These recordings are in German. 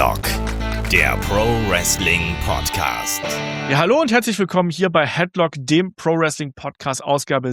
Headlock, der Pro Wrestling Podcast. Ja, hallo und herzlich willkommen hier bei Headlock, dem Pro Wrestling Podcast, Ausgabe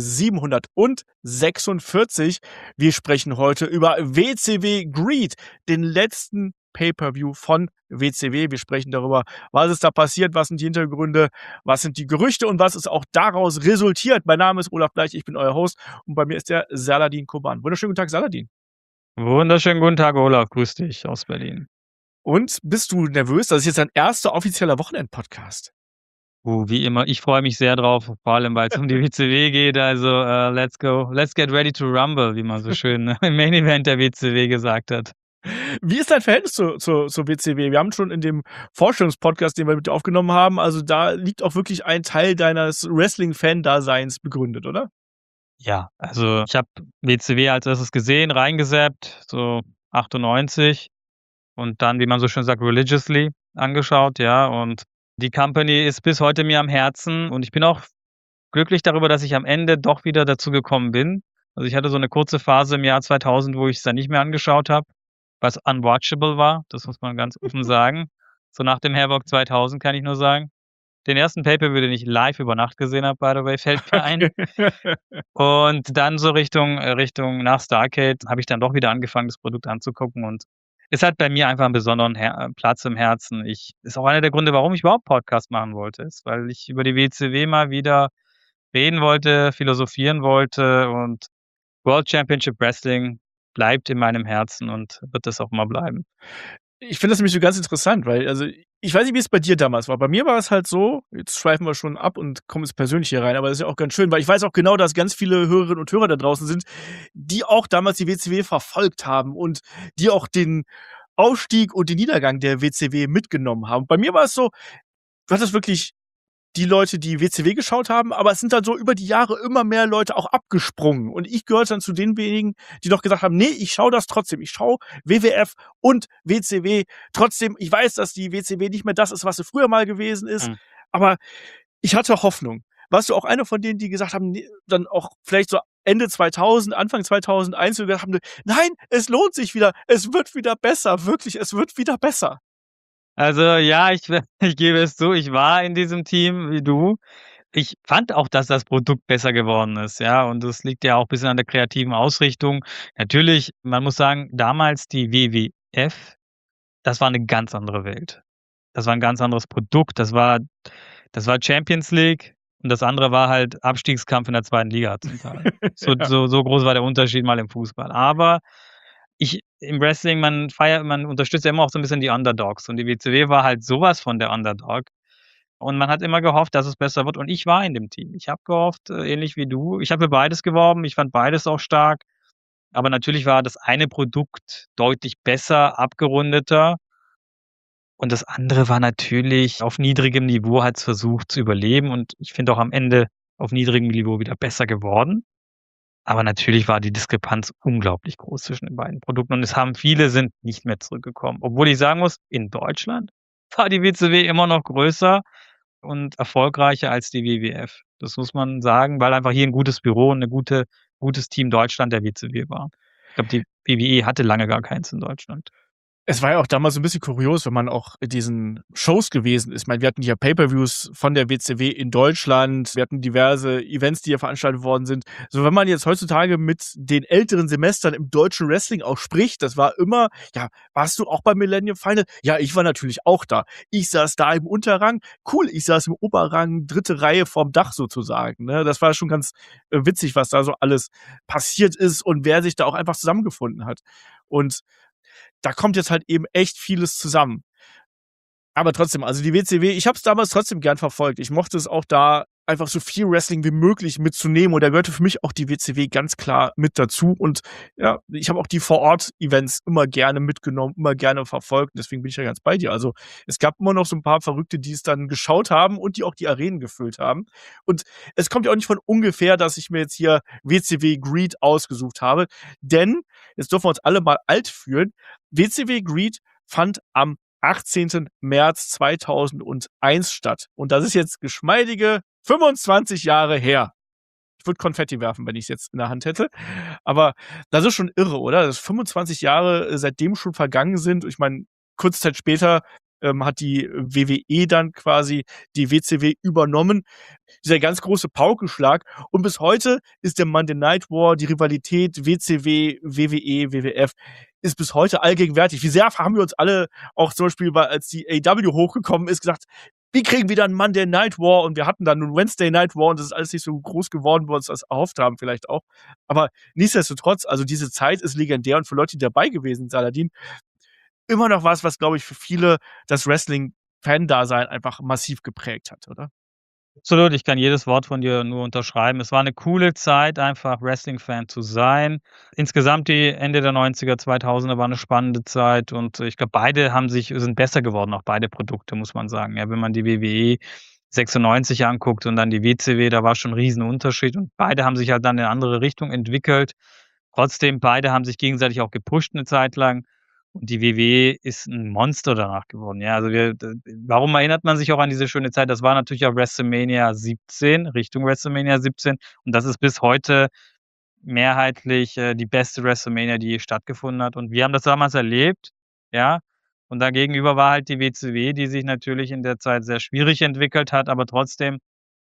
746. Wir sprechen heute über WCW Greed, den letzten Pay-Per-View von WCW. Wir sprechen darüber, was ist da passiert, was sind die Hintergründe, was sind die Gerüchte und was ist auch daraus resultiert. Mein Name ist Olaf Bleich, ich bin euer Host und bei mir ist der Saladin Koban. Wunderschönen guten Tag, Saladin. Wunderschönen guten Tag, Olaf. Grüß dich aus Berlin. Und bist du nervös? Das ist jetzt dein erster offizieller Wochenend-Podcast. Wie immer, ich freue mich sehr drauf, vor allem, weil es um die WCW geht. Also, let's go. Let's get ready to rumble, wie man so schön im Main Event der WCW gesagt hat. Wie ist dein Verhältnis zur WCW? Wir haben schon in dem Vorstellungspodcast, den wir mit dir aufgenommen haben, also da liegt auch wirklich ein Teil deines Wrestling-Fan-Daseins begründet, oder? Ja, also ich habe WCW als erstes gesehen, reingesappt, so 98 und dann, wie man so schön sagt, religiously angeschaut, ja. Und die Company ist bis heute mir am Herzen und ich bin auch glücklich darüber, dass ich am Ende doch wieder dazu gekommen bin. Also, ich hatte so eine kurze Phase im Jahr 2000, wo ich's dann nicht mehr angeschaut habe, was unwatchable war, das muss man ganz offen sagen. So nach dem Havoc 2000 kann ich nur sagen. Den ersten Pay-Per-View, den ich live über Nacht gesehen habe, by the way, fällt mir ein. Und dann so Richtung nach Starrcade habe ich dann doch wieder angefangen, das Produkt anzugucken und es hat bei mir einfach einen besonderen Platz im Herzen. Ist auch einer der Gründe, warum ich überhaupt Podcast machen wollte, ist, weil ich über die WCW mal wieder reden wollte, philosophieren wollte und World Championship Wrestling bleibt in meinem Herzen und wird das auch immer bleiben. Ich finde das nämlich so ganz interessant, weil, also, ich weiß nicht, wie es bei dir damals war. Bei mir war es halt so, jetzt schweifen wir schon ab und kommen ins Persönliche rein, aber das ist ja auch ganz schön, weil ich weiß auch genau, dass ganz viele Hörerinnen und Hörer da draußen sind, die auch damals die WCW verfolgt haben und die auch den Aufstieg und den Niedergang der WCW mitgenommen haben. Bei mir war es so, du hattest wirklich die Leute, die WCW geschaut haben, aber es sind dann so über die Jahre immer mehr Leute auch abgesprungen. Und ich gehörte dann zu den wenigen, die noch gesagt haben, nee, ich schaue das trotzdem. Ich schaue WWF und WCW trotzdem. Ich weiß, dass die WCW nicht mehr das ist, was sie früher mal gewesen ist, aber ich hatte Hoffnung. Warst du auch einer von denen, die gesagt haben, nee, dann auch vielleicht so Ende 2000, Anfang 2001, die gesagt haben, nein, es lohnt sich wieder, es wird wieder besser, wirklich, es wird wieder besser. Also, ja, ich gebe es zu, ich war in diesem Team wie du. Ich fand auch, dass das Produkt besser geworden ist, ja, und das liegt ja auch bisschen an der kreativen Ausrichtung. Natürlich, man muss sagen, damals die WWF, das war 'ne ganz andere Welt. Das war 'n ganz anderes Produkt. Das war Champions League und das andere war halt Abstiegskampf in der 2. Liga zum Teil. Ja. So groß war der Unterschied mal im Fußball. Aber im Wrestling, man unterstützt ja immer auch so 'n bisschen die Underdogs und die WCW war halt so was von der Underdog und man hat immer gehofft, dass es besser wird und ich war in dem Team. Ich habe gehofft, ähnlich wie du, ich habe für beides geworben, ich fand beides auch stark, aber natürlich war das eine Produkt deutlich besser, abgerundeter und das andere war natürlich auf niedrigem Niveau, hat's versucht zu überleben und ich finde auch am Ende auf niedrigem Niveau wieder besser geworden. Aber natürlich war die Diskrepanz unglaublich groß zwischen den beiden Produkten und viele sind nicht mehr zurückgekommen. Obwohl ich sagen muss, in Deutschland war die WCW immer noch größer und erfolgreicher als die WWF. Das muss man sagen, weil einfach hier 'n gutes Büro und 'ne gutes Team Deutschland der WCW war. Ich glaube, die WWE hatte lange gar keins in Deutschland. Es war ja auch damals so 'n bisschen kurios, wenn man auch in diesen Shows gewesen ist. Ich meine, wir hatten ja Pay-Per-Views von der WCW in Deutschland. Wir hatten diverse Events, die hier veranstaltet worden sind. So, wenn man jetzt heutzutage mit den älteren Semestern im deutschen Wrestling auch spricht, das war immer: „Ja, warst du auch beim Millennium Final?“ Ja, ich war natürlich auch da. Ich saß da im Unterrang. Cool, ich saß im Oberrang, 3. Reihe vorm Dach sozusagen, ne? Das war schon ganz, witzig, was da so alles passiert ist und wer sich da auch einfach zusammengefunden hat. Und da kommt jetzt halt eben echt vieles zusammen. Aber trotzdem, also die WCW, ich habe es damals trotzdem gern verfolgt. Ich mochte es auch da, einfach so viel Wrestling wie möglich mitzunehmen und da gehörte für mich auch die WCW ganz klar mit dazu und ja, ich habe auch die Vor-Ort-Events immer gerne mitgenommen, immer gerne verfolgt, deswegen bin ich ja ganz bei dir. Also, es gab immer noch so 'n paar Verrückte, die es dann geschaut haben und die auch die Arenen gefüllt haben. Und es kommt ja auch nicht von ungefähr, dass ich mir jetzt hier WCW Greed ausgesucht habe, denn jetzt dürfen wir uns alle mal alt fühlen. WCW Greed fand am 18. März 2001 statt. Und das ist jetzt geschmeidige 25 Jahre her. Ich würde Konfetti werfen, wenn ich's jetzt in der Hand hätte. Aber das ist schon irre, oder? Dass 25 Jahre seitdem schon vergangen sind. Ich meine, kurze Zeit später, hat die WWE dann quasi die WCW übernommen. Dieser ganz große Paukenschlag. Und bis heute ist der Monday Night War, die Rivalität WCW, WWE, WWF, ist bis heute allgegenwärtig. Wie sehr haben wir uns alle auch zum Beispiel, als die AEW hochgekommen ist, gesagt, wie kriegen wir dann Monday Night War? Und wir hatten dann einen Wednesday Night War und das ist alles nicht so groß geworden, wie wir uns das erhofft haben vielleicht auch. Aber nichtsdestotrotz, also diese Zeit ist legendär und für Leute, die dabei gewesen sind, Saladin, immer noch was, glaube ich, für viele das Wrestling-Fan-Dasein einfach massiv geprägt hat, oder? Absolut, ich kann jedes Wort von dir nur unterschreiben. Es war eine coole Zeit, einfach Wrestling-Fan zu sein. Insgesamt die Ende der 90er, 2000er war eine spannende Zeit und ich glaube, beide sind besser geworden, auch beide Produkte, muss man sagen. Ja, wenn man die WWE 96 anguckt und dann die WCW, da war schon 'n Riesenunterschied und beide haben sich halt dann in 'ne andere Richtung entwickelt. Trotzdem, beide haben sich gegenseitig auch gepusht eine Zeit lang und die WWE ist ein Monster danach geworden. Ja, also warum erinnert man sich auch an diese schöne Zeit? Das war natürlich auch WrestleMania 17, Richtung WrestleMania 17 und das ist bis heute mehrheitlich, die beste WrestleMania, die je stattgefunden hat und wir haben das damals erlebt, ja? Und dagegenüber war halt die WCW, die sich natürlich in der Zeit sehr schwierig entwickelt hat, aber trotzdem,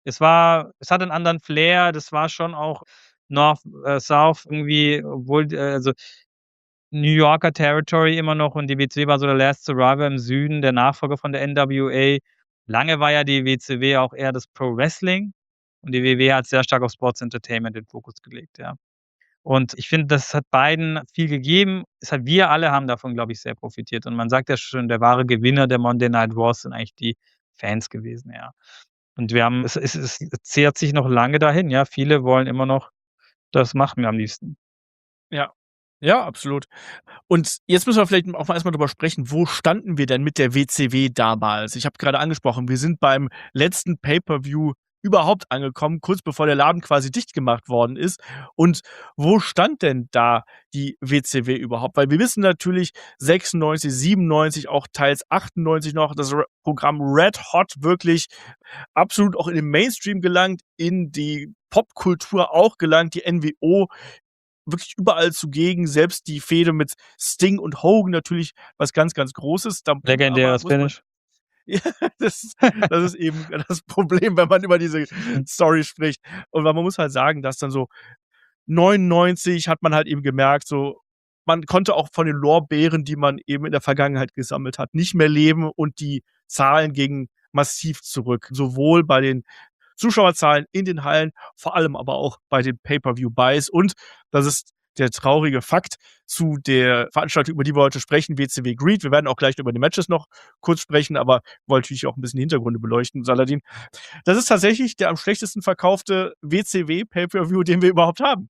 es hat 'n anderen Flair, das war schon auch North, South irgendwie, obwohl, also New Yorker Territory immer noch und die WCW war so der Last Survivor im Süden, der Nachfolger von der NWA. Lange war ja die WCW auch eher das Pro Wrestling und die WWE hat sehr stark auf Sports Entertainment den Fokus gelegt, ja. Und ich finde, das hat beiden viel gegeben. Wir alle haben davon, glaube ich, sehr profitiert. Und man sagt ja schon, der wahre Gewinner der Monday Night Wars sind eigentlich die Fans gewesen, ja. Und wir haben es zehrt sich noch lange dahin, ja. Viele wollen immer noch das machen am liebsten. Ja. Ja, absolut. Und jetzt müssen wir vielleicht auch mal erst mal drüber sprechen, wo standen wir denn mit der WCW damals? Ich habe grade angesprochen, wir sind beim letzten Pay-per-View überhaupt angekommen, kurz bevor der Laden quasi dicht gemacht worden ist. Und wo stand denn da die WCW überhaupt? Weil wir wissen natürlich 96, 97, auch teils 98 noch, das Programm Red Hot wirklich absolut auch in den Mainstream gelangt, in die Popkultur auch gelangt, die NWO wirklich überall zugegen, selbst die Fehde mit Sting und Hogan natürlich was ganz, ganz Großes. Da aber Legendäres muss man Finish. ja, das ist eben das Problem, wenn man über diese Mhm. Story spricht. Und weil man muss halt sagen, dass dann so 99 hat man halt eben gemerkt, so, man konnte auch von den Lorbeeren, die man eben in der Vergangenheit gesammelt hat, nicht mehr leben und die Zahlen gingen massiv zurück. Sowohl bei den Zuschauerzahlen in den Hallen, vor allem aber auch bei den Pay-per-View-Buys. Und das ist der traurige Fakt zu der Veranstaltung, über die wir heute sprechen, WCW Greed. Wir werden auch gleich über die Matches noch kurz sprechen, aber wollte natürlich auch ein bisschen die Hintergründe beleuchten, Saladin. Das ist tatsächlich der am schlechtesten verkaufte WCW Pay-per-View, den wir überhaupt haben.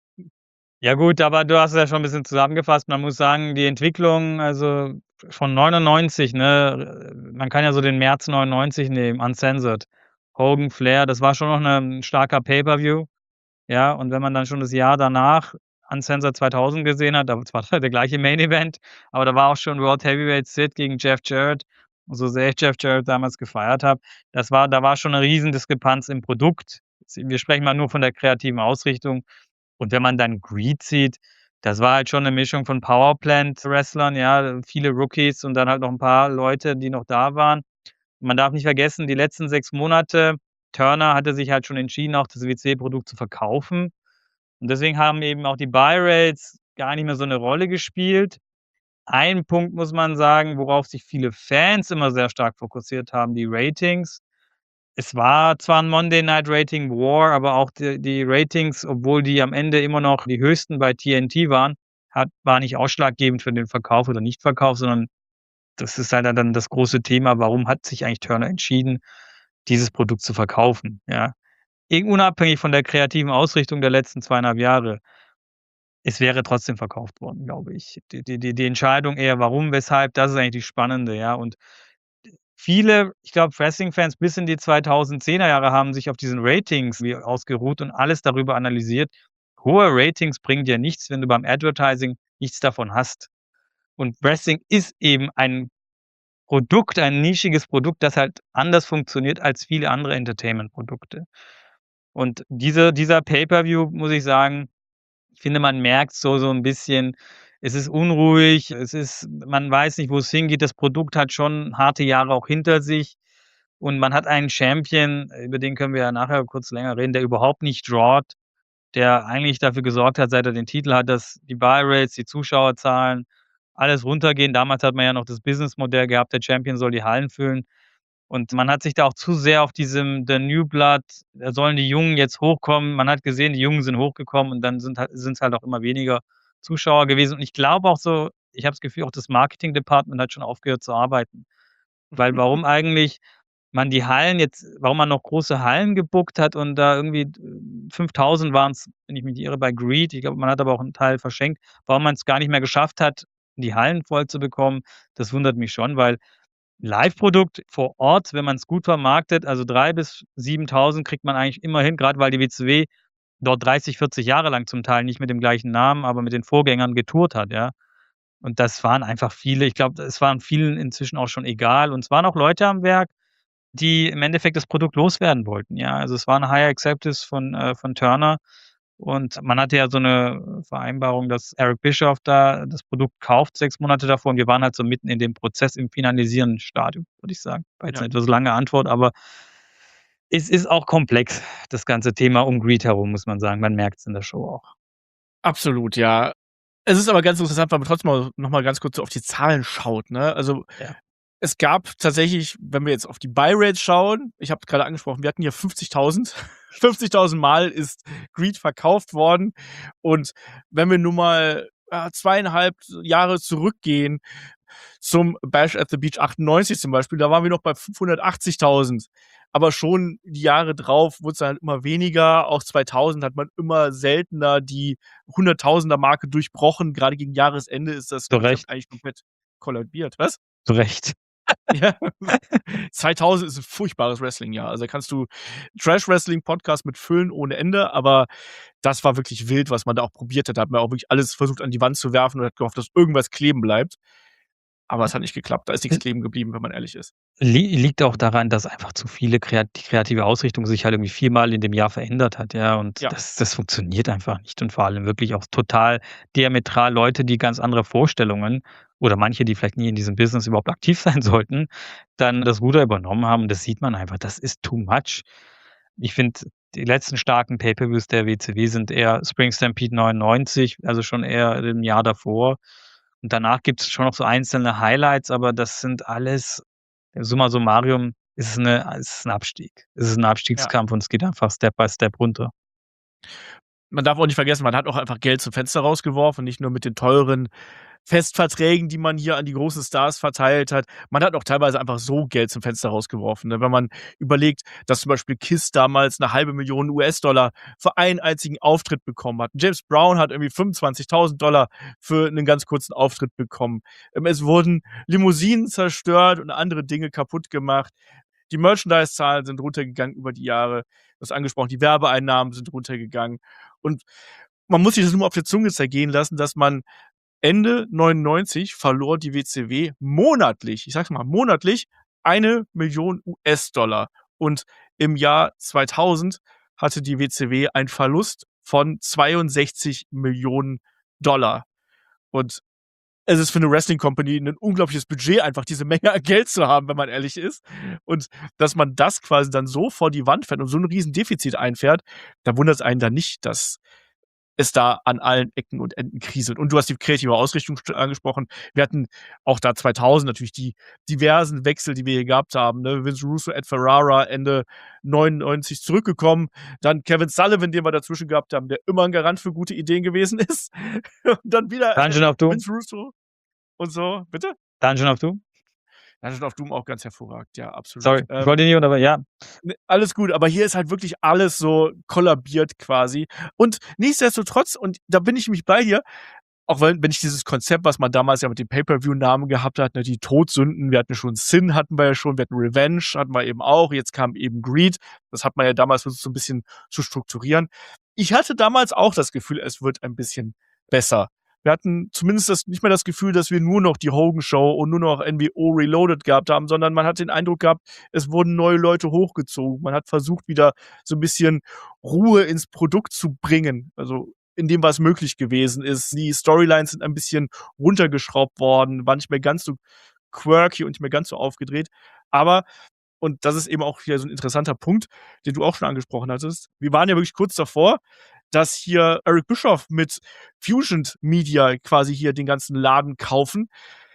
Ja gut, aber du hast es ja schon 'n bisschen zusammengefasst. Man muss sagen, die Entwicklung, also von 99, ne, man kann ja so den März 99 nehmen, Uncensored. Hogan, Flair, das war schon noch 'n starker Pay-per-View, ja? Und wenn man dann schon das Jahr danach Uncensored 2000 gesehen hat, da war zwar der gleiche Main Event, aber da war auch schon World Heavyweight Sid gegen Jeff Jarrett. Und so sehr ich Jeff Jarrett damals gefeiert habe, da war schon 'ne Riesendiskrepanz im Produkt. Wir sprechen mal nur von der kreativen Ausrichtung. Und wenn man dann Greed sieht, das war halt schon 'ne Mischung von Powerplant-Wrestlern, ja, viele Rookies und dann halt noch 'n paar Leute, die noch da waren. Man darf nicht vergessen, die letzten 6 Monate, Turner hatte sich halt schon entschieden, auch das WC-Produkt zu verkaufen. Und deswegen haben eben auch die Buy Rates gar nicht mehr so 'ne Rolle gespielt. Ein Punkt muss man sagen, worauf sich viele Fans immer sehr stark fokussiert haben, die Ratings. Es war zwar 'n Monday Night Rating War, aber auch die Ratings, obwohl die am Ende immer noch die höchsten bei TNT waren, war nicht ausschlaggebend für den Verkauf oder Nichtverkauf, sondern das ist halt dann das große Thema, warum hat sich eigentlich Turner entschieden, dieses Produkt zu verkaufen, ja? Unabhängig von der kreativen Ausrichtung der letzten 2,5 Jahre. Es wäre trotzdem verkauft worden, glaube ich. Die Entscheidung eher warum, weshalb, das ist eigentlich die spannende, ja. Und viele, ich glaube, Wrestling-Fans bis in die 2010er Jahre haben sich auf diesen Ratings wie ausgeruht und alles darüber analysiert. Hohe Ratings bringen dir nichts, wenn du beim Advertising nichts davon hast. Und Wrestling ist eben ein Produkt, ein nischiges Produkt, das halt anders funktioniert als viele andere Entertainment-Produkte. Und dieser Pay-per-View, muss ich sagen, ich finde, man merkt so 'n bisschen, Es ist unruhig, man weiß nicht, wo es hingeht. Das Produkt hat schon harte Jahre auch hinter sich und man hat einen Champion, über den können wir ja nachher kurz länger reden, der überhaupt nicht drawt, der eigentlich dafür gesorgt hat, seit er den Titel hat, dass die Buy Rates, die Zuschauerzahlen, alles runtergehen. Damals hat man ja noch das Businessmodell gehabt, der Champion soll die Hallen füllen. Und man hat sich da auch zu sehr auf diesem der New Blood, da sollen die Jungen jetzt hochkommen. Man hat gesehen, die Jungen sind hochgekommen und dann sind's halt auch immer weniger Zuschauer gewesen. Und ich glaube auch so, ich habe das Gefühl, auch das Marketing Department hat schon aufgehört zu arbeiten. Weil warum eigentlich warum man noch große Hallen gebookt hat und da irgendwie 5.000 waren's, wenn ich mich nicht irre, bei Greed. Ich glaube, man hat aber auch 'n Teil verschenkt. Warum man's gar nicht mehr geschafft hat, die Hallen voll zu bekommen, das wundert mich schon, weil Liveprodukt vor Ort, wenn man's gut vermarktet, also 3 bis 7.000 kriegt man eigentlich immer hin, grad weil die WCW dort 30, 40 Jahre lang zum Teil nicht mit dem gleichen Namen, aber mit den Vorgängern getourt hat, ja. Und das waren einfach viele. Ich glaube, es waren vielen inzwischen auch schon egal. Und es waren auch Leute am Werk, die im Endeffekt das Produkt loswerden wollten, ja. Also, es waren Higher Executives von Turner und man hatte ja so 'ne Vereinbarung, dass Eric Bischoff da das Produkt kauft 6 Monate davor und wir waren halt so mitten in dem Prozess im finalisierenden Stadium, würde ich sagen. War jetzt Ja. 'ne etwas lange Antwort, aber es ist auch komplex, das ganze Thema um Greed herum, muss man sagen. Man merkt's in der Show auch. Absolut, ja. Es ist aber ganz interessant, weil man trotzdem mal noch mal ganz kurz so auf die Zahlen schaut, ne? Also, Ja. es gab tatsächlich, wenn wir jetzt auf die Buy Rates schauen, ich habe grade angesprochen, wir hatten hier 50.000. 50.000 Mal ist Greed verkauft worden. Und wenn wir nun mal, 2,5 Jahre zurückgehen zum Bash at the Beach 98 zum Beispiel, da waren wir noch bei 580.000. Aber schon die Jahre drauf wurd's dann immer weniger. Auch 2000 hat man immer seltener die Hunderttausender-Marke durchbrochen. Grade gegen Jahresende ist das Zu Konzept Recht. eigentlich komplett kollabiert. Was? Zu Recht. Ja. 2000 ist 'n furchtbares Wrestling-Jahr. Also, da kannst du Trash-Wrestling-Podcast mit füllen ohne Ende, aber das war wirklich wild, was man da auch probiert hat. Da hat man auch wirklich alles versucht, an die Wand zu werfen und hat gehofft, dass irgendwas kleben bleibt. Aber es hat nicht geklappt. Da ist nix kleben geblieben, wenn man ehrlich ist. Liegt auch daran, dass einfach zu viele die kreative Ausrichtung sich halt irgendwie viermal in dem Jahr verändert hat, ja, und Ja. das funktioniert einfach nicht und vor allem wirklich auch total diametral Leute, die ganz andere Vorstellungen oder manche, die vielleicht nie in diesem Business überhaupt aktiv sein sollten, dann das Ruder übernommen haben und das sieht man einfach. Das ist too much. Ich finde, die letzten starken Pay-per-Views der WCW sind eher Spring Stampede 99, also schon eher im Jahr davor. Und danach gibt's schon noch so einzelne Highlights, aber das sind alles summa summarum ist es 'n Abstieg. Es ist 'n Ja. Abstiegskampf und es geht einfach Step by Step runter. Man darf auch nicht vergessen, man hat auch einfach Geld zum Fenster rausgeworfen, nicht nur mit den teuren Festverträgen, die man hier an die großen Stars verteilt hat. Man hat auch teilweise einfach so Geld zum Fenster rausgeworfen, ne? Wenn man überlegt, dass zum Beispiel KISS damals 'ne $500.000 US-Dollar für einen einzigen Auftritt bekommen hat. James Brown hat irgendwie $25.000 für 'nen ganz kurzen Auftritt bekommen. Es wurden Limousinen zerstört und andere Dinge kaputt gemacht. Die Merchandise-Zahlen sind runtergegangen über die Jahre. Du hast angesprochen, die Werbeeinnahmen sind runtergegangen. Und man muss sich das nur mal auf der Zunge zergehen lassen, dass man Ende 99 verlor die WCW monatlich, ich sage mal monatlich, 1.000.000 US-Dollar. Und im Jahr 2000 hatte die WCW einen Verlust von 62 Millionen Dollar. Und es ist für 'ne Wrestling Company 'nen unglaubliches Budget, einfach diese Menge an Geld zu haben, wenn man ehrlich ist. Und dass man das quasi dann so vor die Wand fährt und so 'n Riesendefizit einfährt, da wundert's einen dann nicht, dass es da an allen Ecken und Enden kriselt. Und du hast die kreative Ausrichtung angesprochen. Wir hatten auch da 2000 natürlich die diversen Wechsel, die wir hier gehabt haben, ne? Vince Russo, Ed Ferrara, Ende 99 zurückgekommen. Dann Kevin Sullivan, den wir dazwischen gehabt haben, der immer 'n Garant für gute Ideen gewesen ist. Und dann wieder Dungeon of Doom. Vince Russo und so. Bitte? Dungeon of Doom? Dungeon of Doom auch ganz hervorragend, ja, absolut. Sorry, ich wollte nicht ja. Ne, alles gut, aber hier ist halt wirklich alles so kollabiert quasi. Und nichtsdestotrotz, und da bin ich nämlich bei dir, auch wenn ich dieses Konzept, was man damals ja mit den Pay-per-View-Namen gehabt hat, ne, die Todsünden, wir hatten schon Sin hatten wir ja schon, wir hatten Revenge hatten wir eben auch, jetzt kam eben Greed. Das hat man ja damals versucht, so 'n bisschen zu strukturieren. Ich hatte damals auch das Gefühl, es wird ein bisschen besser. Wir hatten zumindest nicht mehr das Gefühl, dass wir nur noch die Hogan Show und nur noch NWO Reloaded gehabt haben, sondern man hat den Eindruck gehabt, es wurden neue Leute hochgezogen. Man hat versucht, wieder so 'n bisschen Ruhe ins Produkt zu bringen. Also, in dem, was möglich gewesen ist. Die Storylines sind ein bisschen runtergeschraubt worden, waren nicht mehr ganz so quirky und nicht mehr ganz so aufgedreht. Aber und das ist eben auch hier so 'n interessanter Punkt, den du auch schon angesprochen hattest. Wir waren ja wirklich kurz davor, dass hier Eric Bischoff mit Fusion Media quasi hier den ganzen Laden kaufen.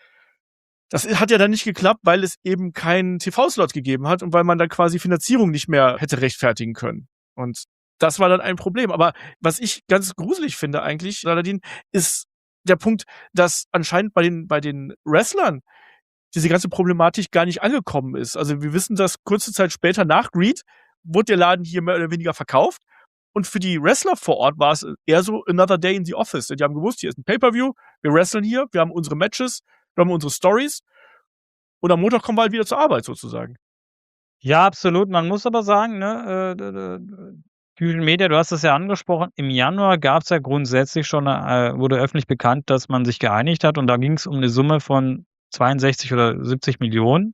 Das hat ja dann nicht geklappt, weil es eben keinen TV-Slot gegeben hat und weil man dann quasi Finanzierung nicht mehr hätte rechtfertigen können. Und das war dann ein Problem. Aber was ich ganz gruselig finde eigentlich, Saladin, ist der Punkt, dass anscheinend bei den Wrestlern diese ganze Problematik gar nicht angekommen ist. Also, wir wissen, dass kurze Zeit später nach Greed wurde der Laden hier mehr oder weniger verkauft und für die Wrestler vor Ort war es eher so another day in the office. Die haben gewusst, hier ist 'n Pay-per-View, wir wresteln hier, wir haben unsere Matches, wir haben unsere Stories und am Montag kommen wir halt wieder zur Arbeit sozusagen. Ja, absolut. Man muss aber sagen, ne, Fusion Media, du hast es ja angesprochen, im Januar gab's ja grundsätzlich schon wurde öffentlich bekannt, dass man sich geeinigt hat und da ging's um 'ne Summe von 62 oder 70 Millionen,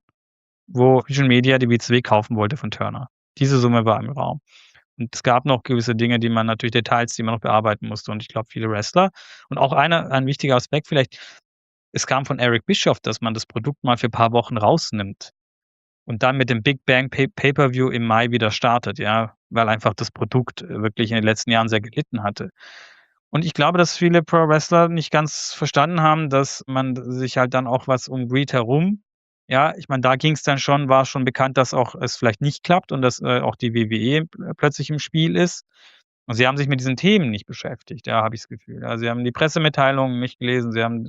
wo Fusion Media die WCW kaufen wollte von Turner. Diese Summe war im Raum. Und es gab noch gewisse Dinge, die man natürlich Details, die man noch bearbeiten musste und ich glaube, viele Wrestler und auch ein wichtiger Aspekt vielleicht, es kam von Eric Bischoff, dass man das Produkt mal für paar Wochen rausnimmt und dann mit dem Big Bang Pay-per-View im Mai wieder startet, ja, weil einfach das Produkt wirklich in den letzten Jahren sehr gelitten hatte. Und ich glaube, dass viele Pro-Wrestler nicht ganz verstanden haben, dass man sich halt dann auch was um Greed herum ja, ich meine, da ging's dann schon war schon bekannt, dass auch es vielleicht nicht klappt und dass, auch die WWE plötzlich im Spiel ist. Und sie haben sich mit diesen Themen nicht beschäftigt, ja, habe ich das Gefühl. Ja, sie haben die Pressemitteilungen nicht gelesen, sie haben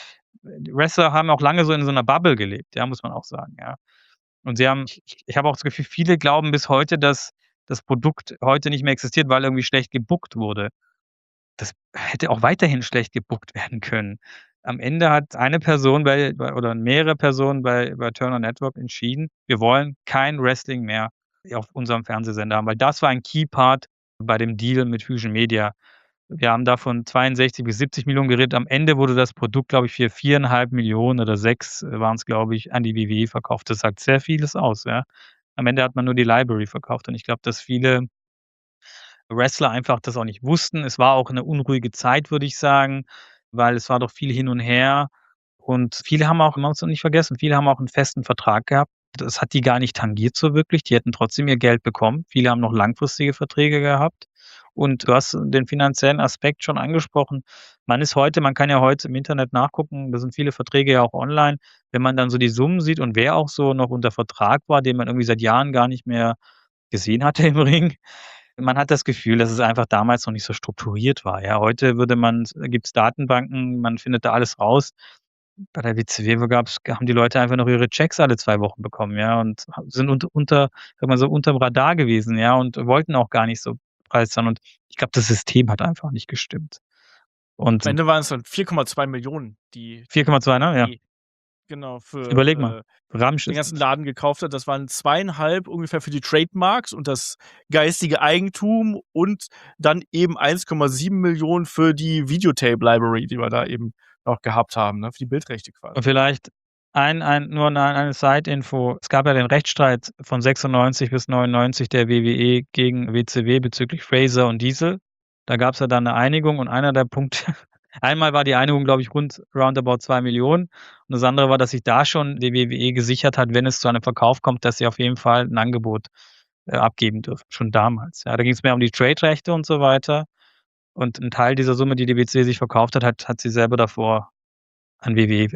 die Wrestler haben auch lange so in so 'ner Bubble gelebt, ja, muss man auch sagen, ja. Und sie haben ich habe auch das Gefühl, viele glauben bis heute, dass das Produkt heute nicht mehr existiert, weil irgendwie schlecht gebookt wurde. Das hätte auch weiterhin schlecht gebookt werden können. Am Ende hat eine Person oder mehrere Personen bei Turner Network entschieden: „Wir wollen kein Wrestling mehr auf unserem Fernsehsender haben“, weil das war ein Key Part bei dem Deal mit Fusion Media. Wir haben da von 62 bis 70 Millionen geredet. Am Ende wurde das Produkt, glaube ich, für 4,5 Millionen oder 6 waren's, glaube ich, an die WWE verkauft. Das sagt sehr vieles aus, ja. Am Ende hat man nur die Library verkauft und ich glaube, dass viele Wrestler einfach das auch nicht wussten. Es war auch 'ne unruhige Zeit, würde ich sagen, weil es war doch viel hin und her und viele haben auch man darf's auch nicht vergessen, viele haben auch 'n festen Vertrag gehabt. Das hat die gar nicht tangiert so wirklich. Die hätten trotzdem ihr Geld bekommen. Viele haben noch langfristige Verträge gehabt und du hast den finanziellen Aspekt schon angesprochen. Man kann ja heute im Internet nachgucken, da sind viele Verträge ja auch online. Wenn man dann so die Summen sieht und wer auch so noch unter Vertrag war, den man irgendwie seit Jahren gar nicht mehr gesehen hatte im Ring, man hat das Gefühl, dass es einfach damals noch nicht so strukturiert war, ja. Heute gibt's Datenbanken, man findet da alles raus. Bei der WCW haben die Leute einfach noch ihre Checks alle 2 Wochen bekommen, ja, und sind sage mal so, unterm Radar gewesen, ja, und wollten auch gar nicht so preiszahlen. Und ich glaube, das System hat einfach nicht gestimmt. Und Am Ende waren's dann 4,2 Millionen, die 4,2, ne? Ja. genau, Überleg mal, für, Ramsch den ist ganzen Laden gekauft hat. Das waren 2,5 ungefähr für die Trademarks und das geistige Eigentum und dann eben 1,7 Millionen für die Videotape Library, die wir da eben noch gehabt haben, ne, für die Bildrechte quasi. und vielleicht nur eine Side-Info. Es gab ja den Rechtsstreit von 96 bis 99 der WWE gegen WCW bezüglich Fraser und Diesel. Da gab's ja dann 'ne Einigung und einer der Punkte einmal war die Einigung, glaube ich, roundabout 2 Millionen und das andere war, dass sich da schon die WWE gesichert hat, wenn es zu einem Verkauf kommt, dass sie auf jeden Fall 'n Angebot, abgeben dürfen, schon damals. Ja, da ging's mehr um die Trade-Rechte und so weiter und 'n Teil dieser Summe, die die WCW sich verkauft hat sie selber davor an WWE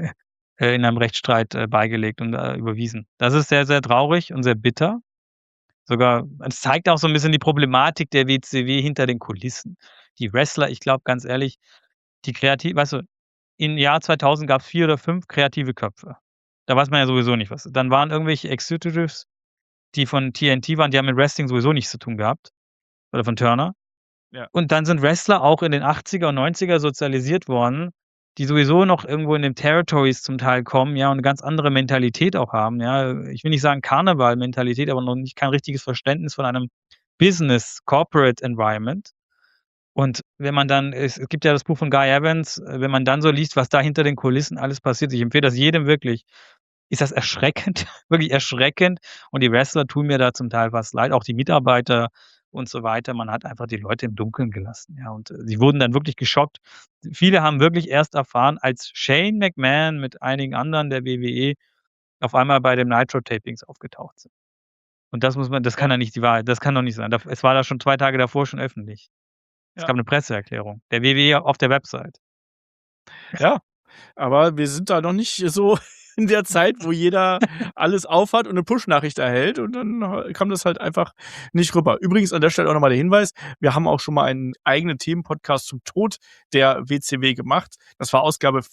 in einem Rechtsstreit, beigelegt und, überwiesen. Das ist sehr, sehr traurig und sehr bitter. Sogar es zeigt auch so 'n bisschen die Problematik der WCW hinter den Kulissen. Die Wrestler, ich glaube ganz ehrlich, weißt du, im Jahr 2000 gab's 4 oder 5 kreative Köpfe. Da weiß man ja sowieso nicht, was dann waren irgendwelche Executives, die von TNT waren, die haben mit Wrestling sowieso nichts zu tun gehabt oder von Turner. Ja. Und dann sind Wrestler auch in den 80er und 90er sozialisiert worden, die sowieso noch irgendwo in den Territories zum Teil kommen, ja, und 'ne ganz andere Mentalität auch haben, ja. Ich will nicht sagen Karneval-Mentalität, aber noch nicht kein richtiges Verständnis von einem Business Corporate Environment. Und wenn man dann es gibt ja das Buch von Guy Evans, wenn man dann so liest, was da hinter den Kulissen alles passiert, ich empfehle das jedem wirklich, ist das erschreckend, wirklich erschreckend und die Wrestler tun mir da zum Teil fast leid, auch die Mitarbeiter und so weiter. Man hat einfach die Leute im Dunkeln gelassen, ja, und sie wurden dann wirklich geschockt. Viele haben wirklich erst erfahren, als Shane McMahon mit einigen anderen der WWE auf einmal bei den Nitro-Tapings aufgetaucht sind. Und das kann Ja, ja nicht die Wahrheit, das kann doch nicht sein. Es war da schon 2 Tage davor schon öffentlich. Es ja, gab 'ne Presseerklärung der WWE auf der Website. ja. Aber wir sind da noch nicht so in der Zeit, wo jeder alles aufhat und 'ne Push-Nachricht erhält und dann kam das halt einfach nicht rüber. Übrigens an der Stelle auch noch mal der Hinweis: Wir haben auch schon mal einen eigenen Themenpodcast zum Tod der WCW gemacht. Das war Ausgabe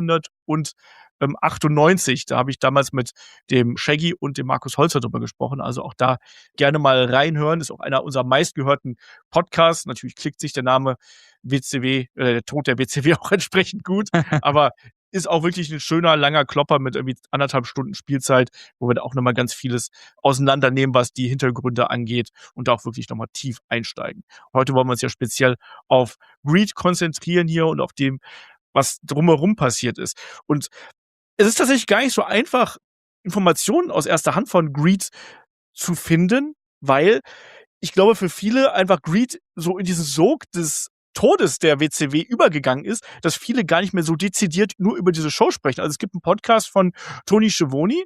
498. Da habe ich damals mit dem Shaggy und dem Markus Holzer drüber gesprochen. Also auch da gerne mal reinhören. Ist auch einer unserer meistgehörten Podcasts. Natürlich klickt sich der Name WCW der Tod der WCW auch entsprechend gut, aber ist auch wirklich 'n schöner, langer Klopper mit irgendwie 1,5 Stunden Spielzeit, wo wir da auch noch mal ganz vieles auseinandernehmen, was die Hintergründe angeht und da auch wirklich noch mal tief einsteigen. Heute wollen wir uns ja speziell auf Greed konzentrieren hier und auf dem, was drumherum passiert ist. Und es ist tatsächlich gar nicht so einfach, Informationen aus erster Hand von Greed zu finden, weil ich glaube, für viele einfach Greed so in diesen Sog des Todes der WCW übergegangen ist, dass viele gar nicht mehr so dezidiert nur über diese Show sprechen. Also, es gibt 'n Podcast von Tony Schiavone,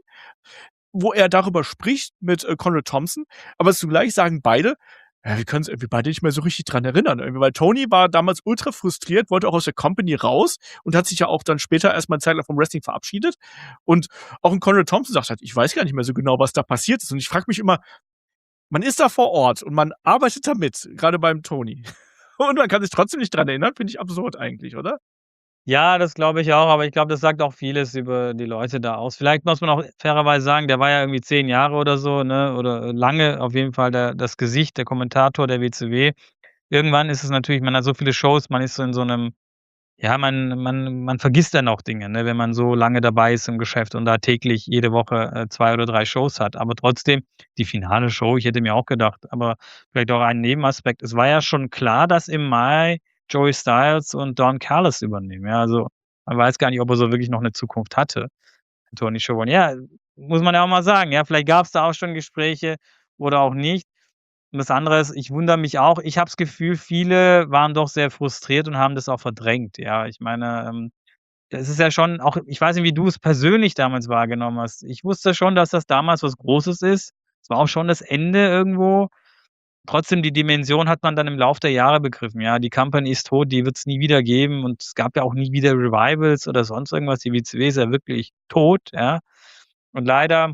wo er darüber spricht mit, Conrad Thompson, aber zugleich sagen beide: „Ja, wir können's irgendwie beide nicht mehr so richtig dran erinnern." Irgendwie, weil Tony war damals ultra frustriert, wollte auch aus der Company raus und hat sich ja auch dann später erst mal 'ne Zeit lang vom Wrestling verabschiedet. Und auch 'n Conrad Thompson sagt halt: „Ich weiß gar nicht mehr so genau, was da passiert ist." Und ich frage mich immer, man ist da vor Ort und man arbeitet da mit, grade beim Tony. Und man kann sich trotzdem nicht dran erinnern, finde ich absurd eigentlich, oder? Ja, das glaube ich auch, aber ich glaube, das sagt auch vieles über die Leute da aus. Vielleicht muss man auch fairerweise sagen, der war ja irgendwie 10 Jahre oder so, ne, oder lange auf jeden Fall das Gesicht, der Kommentator der WCW. Irgendwann ist es natürlich, man hat so viele Shows, man ist so in so 'nem, ja, man vergisst dann auch Dinge, ne, wenn man so lange dabei ist im Geschäft und da täglich jede Woche, 2 oder 3 Shows hat. Aber trotzdem, die finale Show, ich hätte mir auch gedacht, aber vielleicht auch ein Nebenaspekt. Es war ja schon klar, dass im Mai Joey Styles und Don Callis übernehmen, ja. Also, man weiß gar nicht, ob er so wirklich noch 'ne Zukunft hatte, Tony Schiavone. Ja, muss man ja auch mal sagen, ja, vielleicht gab's da auch schon Gespräche oder auch nicht. Und das andere ist, ich wundere mich auch, ich habe das Gefühl, viele waren doch sehr frustriert und haben das auch verdrängt, ja. Ich meine, das ist ja schon auch, ich weiß nicht, wie du es persönlich damals wahrgenommen hast. Ich wusste schon, dass das damals was Großes ist. Es war auch schon das Ende irgendwo. Trotzdem, die Dimension hat man dann im Lauf der Jahre begriffen, ja. Die Company ist tot, die wird's nie wieder geben und es gab ja auch nie wieder Revivals oder sonst irgendwas. Die WCW ist ja wirklich tot, ja. Und leider,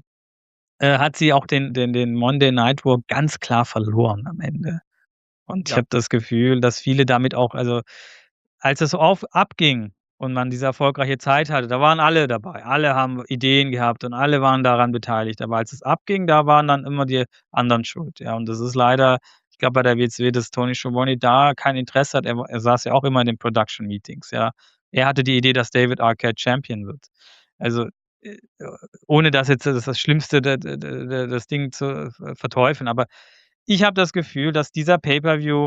hat sie auch den Monday Night War ganz klar verloren am Ende. Und ich Ja. habe das Gefühl, dass viele damit auch, also, als es so abging und man diese erfolgreiche Zeit hatte, da waren alle dabei. Alle haben Ideen gehabt und alle waren daran beteiligt. Aber als es abging, da waren dann immer die anderen schuld, ja. Und das ist leider, ich glaube, bei der WCW, dass Tony Schiavone da kein Interesse hat. Er saß ja auch immer in den Production Meetings, ja. Er hatte die Idee, dass David Arquette Champion wird. Also, äh, ohne dass jetzt das Schlimmste, das Ding zu verteufeln, aber ich habe das Gefühl, dass dieser Pay-per-View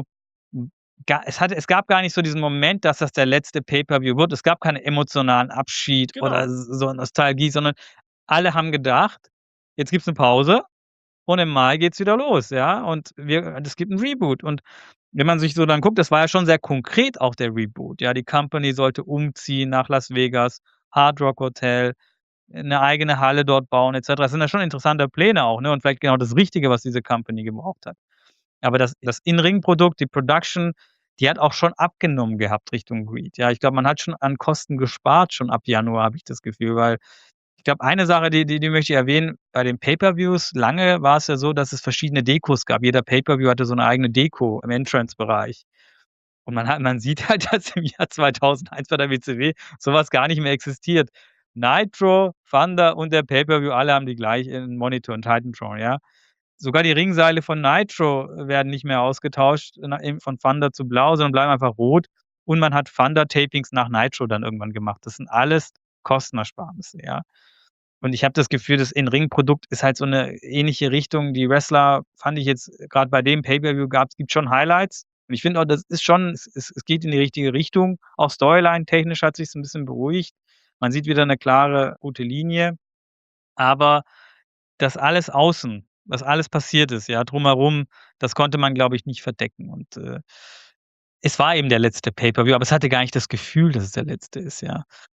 es gab gar nicht so diesen Moment, dass das der letzte Pay-per-View wird. Es gab keinen emotionalen Abschied oder Genau. so Nostalgie, sondern alle haben gedacht: „Jetzt gibt's 'ne Pause und im Mai geht's wieder los, ja, und es gibt 'n Reboot." Und wenn man sich so dann guckt, das war ja schon sehr konkret auch der Reboot, ja. Die Company sollte umziehen nach Las Vegas, Hard Rock Hotel, 'ne eigene Halle dort bauen et cetera. Das sind ja schon interessante Pläne auch, ne, und vielleicht genau das Richtige, was diese Company gebraucht hat. Aber das In-Ring-Produkt, die Production, die hat auch schon abgenommen gehabt Richtung Greed. Ja, ich glaube, man hat schon an Kosten gespart schon ab Januar, habe ich das Gefühl, weil ich glaube, eine Sache, die möchte ich erwähnen, bei den Pay-per-Views, lange war es ja so, dass es verschiedene Dekos gab. Jeder Pay-per-View hatte so 'ne eigene Deko im Entrance-Bereich. Und man sieht halt, dass im Jahr 2001 bei der WCW so was gar nicht mehr existiert. Nitro, Thunder und der Pay-per-View, alle haben die gleichen Monitor und Titantron, ja. Sogar die Ringseile von Nitro werden nicht mehr ausgetauscht, eben von Thunder zu blau, sondern bleiben einfach rot. Und man hat Thunder-Tapings nach Nitro dann irgendwann gemacht. Das sind alles Kostenersparnisse, ja. Und ich habe das Gefühl, das In-Ring-Produkt ist halt so 'ne ähnliche Richtung. Die Wrestler fand ich jetzt grad bei dem Pay-per-View gibt schon Highlights. Und ich finde auch, das ist schon, es geht in die richtige Richtung. Auch Storyline-technisch hat sich's 'n bisschen beruhigt. Man sieht wieder 'ne klare, gute Linie. Aber das alles außen, was alles passiert ist, ja, drumherum, das konnte man, glaube ich, nicht verdecken. Und es war eben der letzte Pay-per-View, aber es hatte gar nicht das Gefühl, dass es der letzte ist, ja.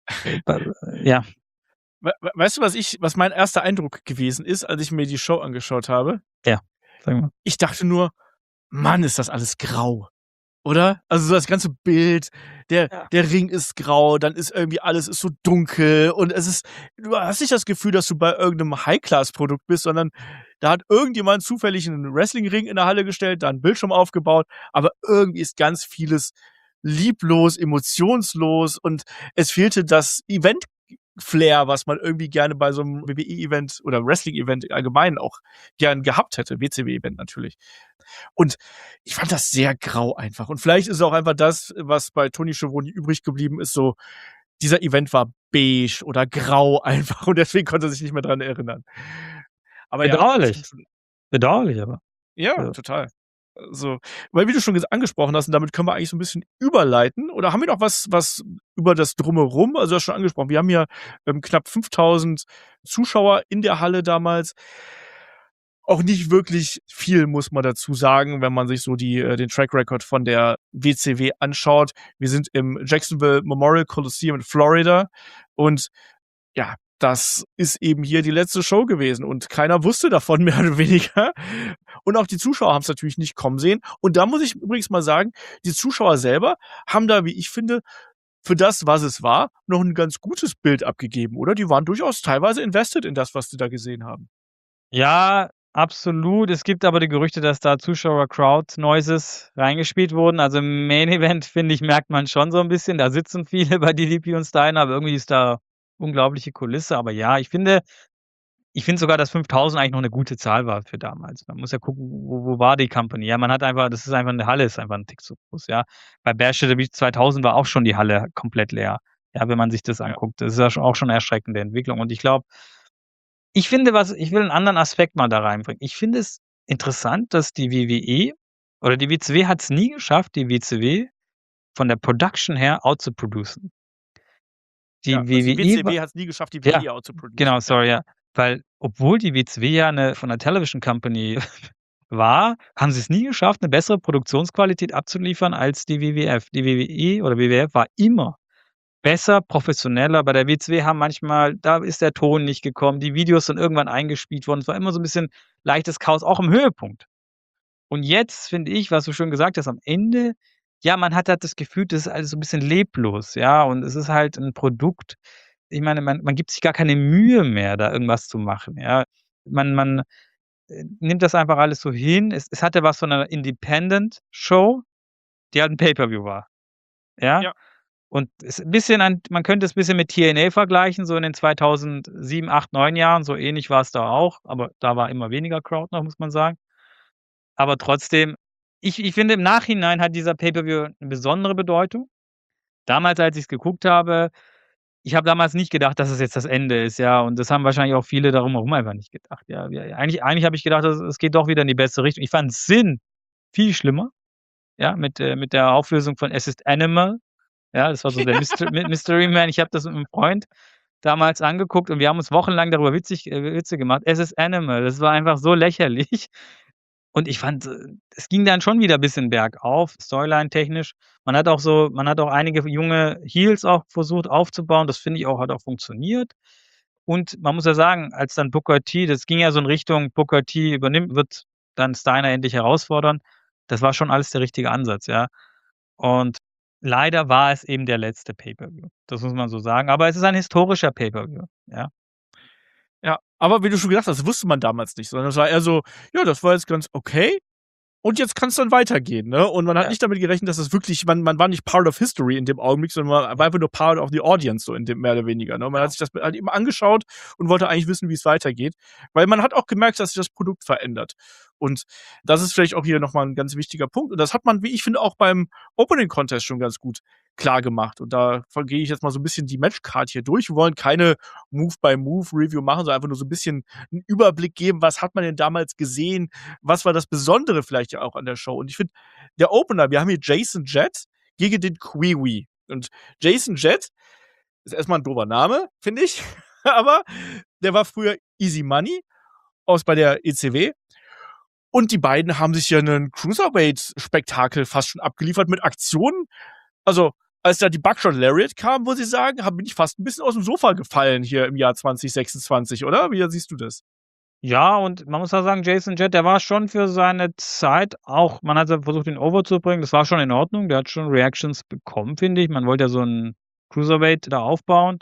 Ja, Weißt du, was mein erster Eindruck gewesen ist, als ich mir die Show angeschaut habe? ja, sag mal. Ich dachte nur: „Mann, ist das alles grau." Oder? Also, so das ganze Bild, Ja. der Ring ist grau, dann ist irgendwie alles ist so dunkel und es ist du hast nicht das Gefühl, dass du bei irgendeinem High-Class-Produkt bist, sondern da hat irgendjemand zufällig 'nen Wrestlingring in der Halle gestellt, da 'n Bildschirm aufgebaut, aber irgendwie ist ganz vieles lieblos, emotionslos und es fehlte das Event-Flair, was man irgendwie gerne bei so 'nem WWE-Event oder Wrestling-Event allgemein auch gern gehabt hätte, WCW-Event natürlich. Und ich fand das sehr grau einfach. Und vielleicht ist es auch einfach das, was bei Tony Schiavone übrig geblieben ist, so dieser Event war beige oder grau einfach und deswegen konnte er sich nicht mehr dran erinnern. Aber ja, das Bedauerlich, stimmt schon. bedauerlich aber. Ja, Also, total. So, weil wie du schon angesprochen hast, und damit können wir eigentlich so 'n bisschen überleiten oder haben wir noch was über das Drumherum? Also, du hast schon angesprochen, wir haben ja, knapp 5.000 Zuschauer in der Halle damals. Auch nicht wirklich viel, muss man dazu sagen, wenn man sich so den Track Record von der WCW anschaut. Wir sind im Jacksonville Memorial Coliseum in Florida und ja, das ist eben hier die letzte Show gewesen und keiner wusste davon mehr oder weniger. Und auch die Zuschauer haben's natürlich nicht kommen sehen. Und da muss ich übrigens mal sagen, die Zuschauer selber haben da, wie ich finde, für das, was es war, noch 'n ganz gutes Bild abgegeben, oder? Die waren durchaus teilweise invested in das, was sie da gesehen haben. ja, absolut. Es gibt aber die Gerüchte, dass da Zuschauer-Crowd-Noises reingespielt wurden. Also, im Main Event, finde ich, merkt man schon so 'n bisschen, da sitzen viele bei DDP und Steiner, aber irgendwie ist da unglaubliche Kulisse. Aber ja, ich finde sogar, dass 5.000 eigentlich noch 'ne gute Zahl war für damals. Man muss ja gucken, wo war die Company? Ja, man hat einfach das ist einfach 'ne Halle ist einfach 'n Tick zu groß, ja. Bei Bash at the Beach 2000 war auch schon die Halle komplett leer, ja, wenn man sich das Ja. anguckt. Das ist ja schon auch schon erschreckende Entwicklung. Und ich glaube ich will 'n anderen Aspekt mal da reinbringen. Ich finde es interessant, dass die WWE oder die WCW hat's nie geschafft, die WCW von der Production her outzuproducen. Ja, Die also die WWE war WCW hat's nie geschafft, die ja, WWE outzuproducen. genau, Ja. sorry, ja. Weil obwohl die WCW ja 'ne von 'ner Television Company war, haben sie's nie geschafft, 'ne bessere Produktionsqualität abzuliefern als die WWF. Die WWE oder WWF war immer besser, professioneller. Bei der WCW haben manchmal da ist der Ton nicht gekommen, die Videos sind irgendwann eingespielt worden. Es war immer so 'n bisschen leichtes Chaos, auch im Höhepunkt. Und jetzt finde ich, was du schon gesagt hast, am Ende, ja, man hat halt das Gefühl, das ist alles so 'n bisschen leblos, ja, und es ist halt 'n Produkt. Ich meine, man gibt sich gar keine Mühe mehr, da irgendwas zu machen, ja. Man nimmt das einfach alles so hin. Es hatte was von 'ner Independent-Show, die halt 'n Pay-per-View war, ja? Ja, Und ist 'n bisschen an man könnte es bisschen mit TNA vergleichen, so in den 2007, 8, 9 Jahren, so ähnlich war's da auch, aber da war immer weniger Crowd noch, muss man sagen. Aber trotzdem, ich finde, im Nachhinein hat dieser Pay-per-View 'ne besondere Bedeutung. Damals, als ich's geguckt habe, ich habe damals nicht gedacht, dass es jetzt das Ende ist, ja, und das haben wahrscheinlich auch viele darum herum einfach nicht gedacht, ja. Eigentlich habe ich gedacht, es geht doch wieder in die bessere Richtung. Ich fand Sinn viel schlimmer, ja, mit der Auflösung von Es ist Animal. Ja, das war so der Mystery Man. Ich habe das mit 'nem Freund damals angeguckt und wir haben uns wochenlang darüber Witze gemacht. Es ist Animal. Das war einfach so lächerlich. Und ich fand, es ging dann schon wieder bisschen bergauf, storyline-technisch. Man hat auch einige junge Heels auch versucht aufzubauen. Das finde ich auch hat auch funktioniert. Und man muss ja sagen, als dann Booker T das ging ja so in Richtung Booker T wird dann Steiner endlich herausfordern. Das war schon alles der richtige Ansatz, ja. Und leider war es eben der letzte Pay-per-View. Das muss man so sagen. Aber es ist ein historischer Pay-per-View, ja. ja. Aber wie du schon gesagt hast, das wusste man damals nicht, sondern es war eher so: „Ja, das war jetzt ganz okay und jetzt kann's dann weitergehen", ne? Und man hat Ja, nicht damit gerechnet, dass es wirklich man war nicht part of history in dem Augenblick, sondern man war ja, einfach nur part of the audience so in dem mehr oder weniger, ne? Man hat genau. sich das halt eben angeschaut und wollte eigentlich wissen, wie's weitergeht, weil man hat auch gemerkt, dass sich das Produkt verändert. Und das ist vielleicht auch hier noch mal 'n ganz wichtiger Punkt. Und das hat man, wie ich finde, auch beim Opening Contest schon ganz gut klargemacht. Und davon gehe ich jetzt mal so 'n bisschen die Matchcard hier durch. Wir wollen keine Move-by-Move-Review machen, sondern einfach nur so 'n bisschen 'n Überblick geben, was hat man denn damals gesehen? Was war das Besondere vielleicht ja auch an der Show? Und ich finde, der Opener, wir haben hier Jason Jett gegen den Kwee-Wee. Und Jason Jett ist erst mal 'n doofer Name, finde ich, aber der war früher Easy Money aus bei der ECW. Und die beiden haben sich ja 'nen Cruiserweight-Spektakel fast schon abgeliefert mit Aktionen. Also, als da die Buckshot Lariat kam, muss ich sagen, bin ich fast 'n bisschen aus'm Sofa gefallen hier im Jahr 2026, oder? Wie siehst du das? Ja, und man muss auch sagen, Jason Jett, der war schon für seine Zeit auch, man hat ja versucht, ihn over zu bringen. Das war schon in Ordnung. Der hat schon Reactions bekommen, finde ich. Man wollte ja so 'n Cruiserweight da aufbauen.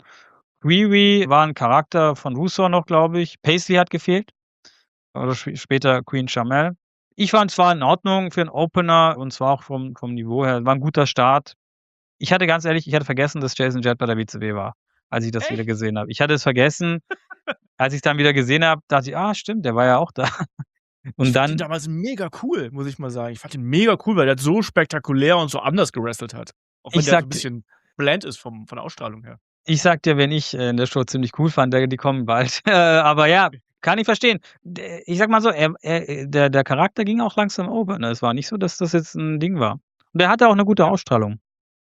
Riri war 'n Charakter von Russo noch, glaube ich. Paisley hat gefehlt oder später Queen Shamel. Ich fand, es war in Ordnung für 'n Opener und zwar auch vom Niveau her. War 'n guter Start. Ich hatte ganz ehrlich, ich hatte vergessen, dass Jason Jett bei der WCW war, als ich das wieder Echt? gesehen habe. Ich hatte es vergessen. Als ich's dann wieder gesehen habe, dachte ich: „Ah, stimmt, der war ja auch da.“ Ich Und fand ihn dann damals mega cool, muss ich mal sagen. Ich fand ihn mega cool, weil der so spektakulär und so anders gewrestelt hat. Auch wenn ich der so 'n sage bisschen bland ist von der Ausstrahlung her. ich sage dir, wen ich, in der Show ziemlich cool fand, die kommen bald. Aber ja, kann ich verstehen. Ich sage mal so, der Charakter ging auch langsam over, ne? Es war nicht so, dass das jetzt 'n Ding war. Und der hatte auch 'ne gute Ja. Ausstrahlung.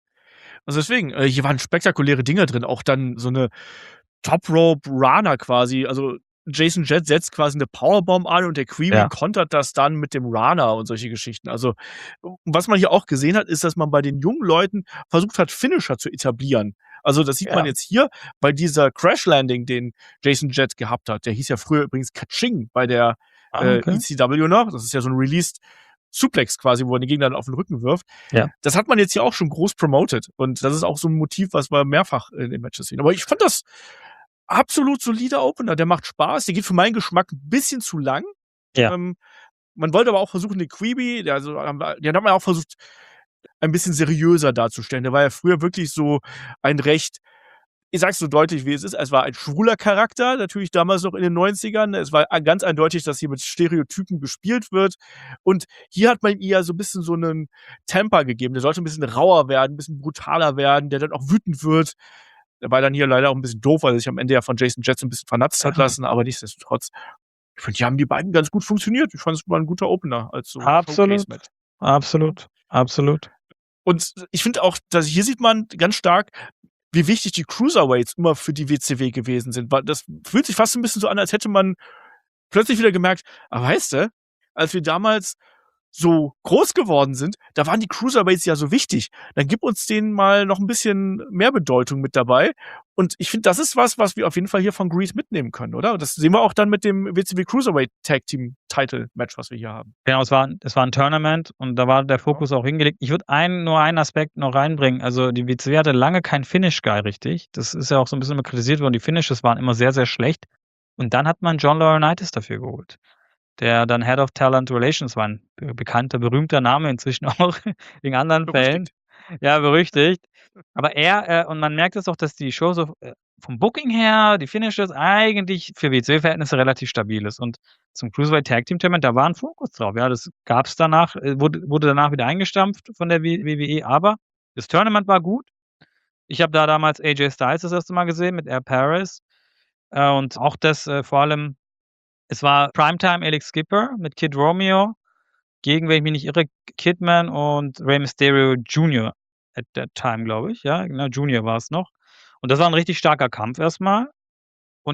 Also deswegen, hier waren spektakuläre Dinger drin, auch dann so 'ne Top Rope Rana quasi. Also, Jason Jett setzt quasi 'ne Powerbomb an und der Creamy Ja. kontert das dann mit dem Rana und solche Geschichten. Also, was man hier auch gesehen hat, ist, dass man bei den jungen Leuten versucht hat, Finisher zu etablieren. Also, das sieht man Ja. jetzt hier bei dieser Crash Landing, den Jason Jett gehabt hat. Der hieß ja früher übrigens Ka-Ching bei der, Ah, okay. ECW noch. Das ist ja so 'n Released Suplex quasi, wo er den Gegner dann auf den Rücken wirft. Ja. Das hat man jetzt hier auch schon groß promoted und das ist auch so 'n Motiv, was wir mehrfach in den Matches sehen. Aber ich fand das absolut solider Opener. Der macht Spaß. Der geht für meinen Geschmack 'n bisschen zu lang. Ja. Man wollte aber auch versuchen, den Creeby, den hat man auch versucht, ein bisschen seriöser darzustellen. Der war ja früher wirklich so ein recht, ich sage es so deutlich, wie es war ein schwuler Charakter, natürlich damals noch in den 90ern. Es war ganz eindeutig, dass hier mit Stereotypen gespielt wird. Und hier hat man ihm ja so 'n bisschen so 'nen Temper gegeben. Der sollte 'n bisschen rauer werden, 'n bisschen brutaler werden, der dann auch wütend wird. Der war dann hier leider auch 'n bisschen doof, weil er sich am Ende ja von Jason Jett so 'n bisschen vernatzt hat Ja. lassen, aber nichtsdestotrotz, ich finde, hier haben die beiden ganz gut funktioniert. Ich fand, es war 'n guter Opener als so Absolut, Showcase-Match. absolut, absolut. Und ich finde auch, dass hier sieht man ganz stark, wie wichtig die Cruiserweights immer für die WCW gewesen sind. Weil das fühlt sich fast so 'n bisschen so an, als hätte man plötzlich wieder gemerkt: „Ah, weißt du, als wir damals so groß geworden sind, da waren die Cruiserweights ja so wichtig. Dann gib uns denen mal noch 'n bisschen mehr Bedeutung mit dabei.“ Und ich finde, das ist was wir auf jeden Fall hier von Greed mitnehmen können, oder? Das sehen wir auch dann mit dem WCW Cruiserweight Tag Team Title Match, was wir hier haben. Genau, es war 'n Tournament und da war der Ja. Fokus auch hingelegt. Ich würde nur einen Aspekt noch reinbringen. Also, die WCW hatte lange keinen Finish Guy richtig. Das ist ja auch so 'n bisschen immer kritisiert worden. Die Finishes waren immer sehr, sehr schlecht. Und dann hat man John Laurinaitis dafür geholt, der dann Head of Talent Relations war, 'n bekannter, berühmter Name inzwischen auch in anderen Fällen. Berüchtigt. Ja, berüchtigt. Aber und man merkt es auch, dass die Show so, vom Booking her, die Finishes eigentlich für WCW-Verhältnisse relativ stabil ist. Und zum Cruiserweight Tag Team Tournament, da war 'n Fokus drauf. Ja, das gab's danach, wurde danach wieder eingestampft von der WWE, aber das Tournament war gut. Ich habe da damals AJ Styles das erste Mal gesehen mit Air Paris, und auch das, vor allem, es war Primetime Elix Skipper mit Kid Romeo gegen, wenn ich mich nicht irre, Kidman und Rey Mysterio Junior at that time, glaube ich. Ja, genau, Junior war's noch. Und das war 'n richtig starker Kampf erst mal. Und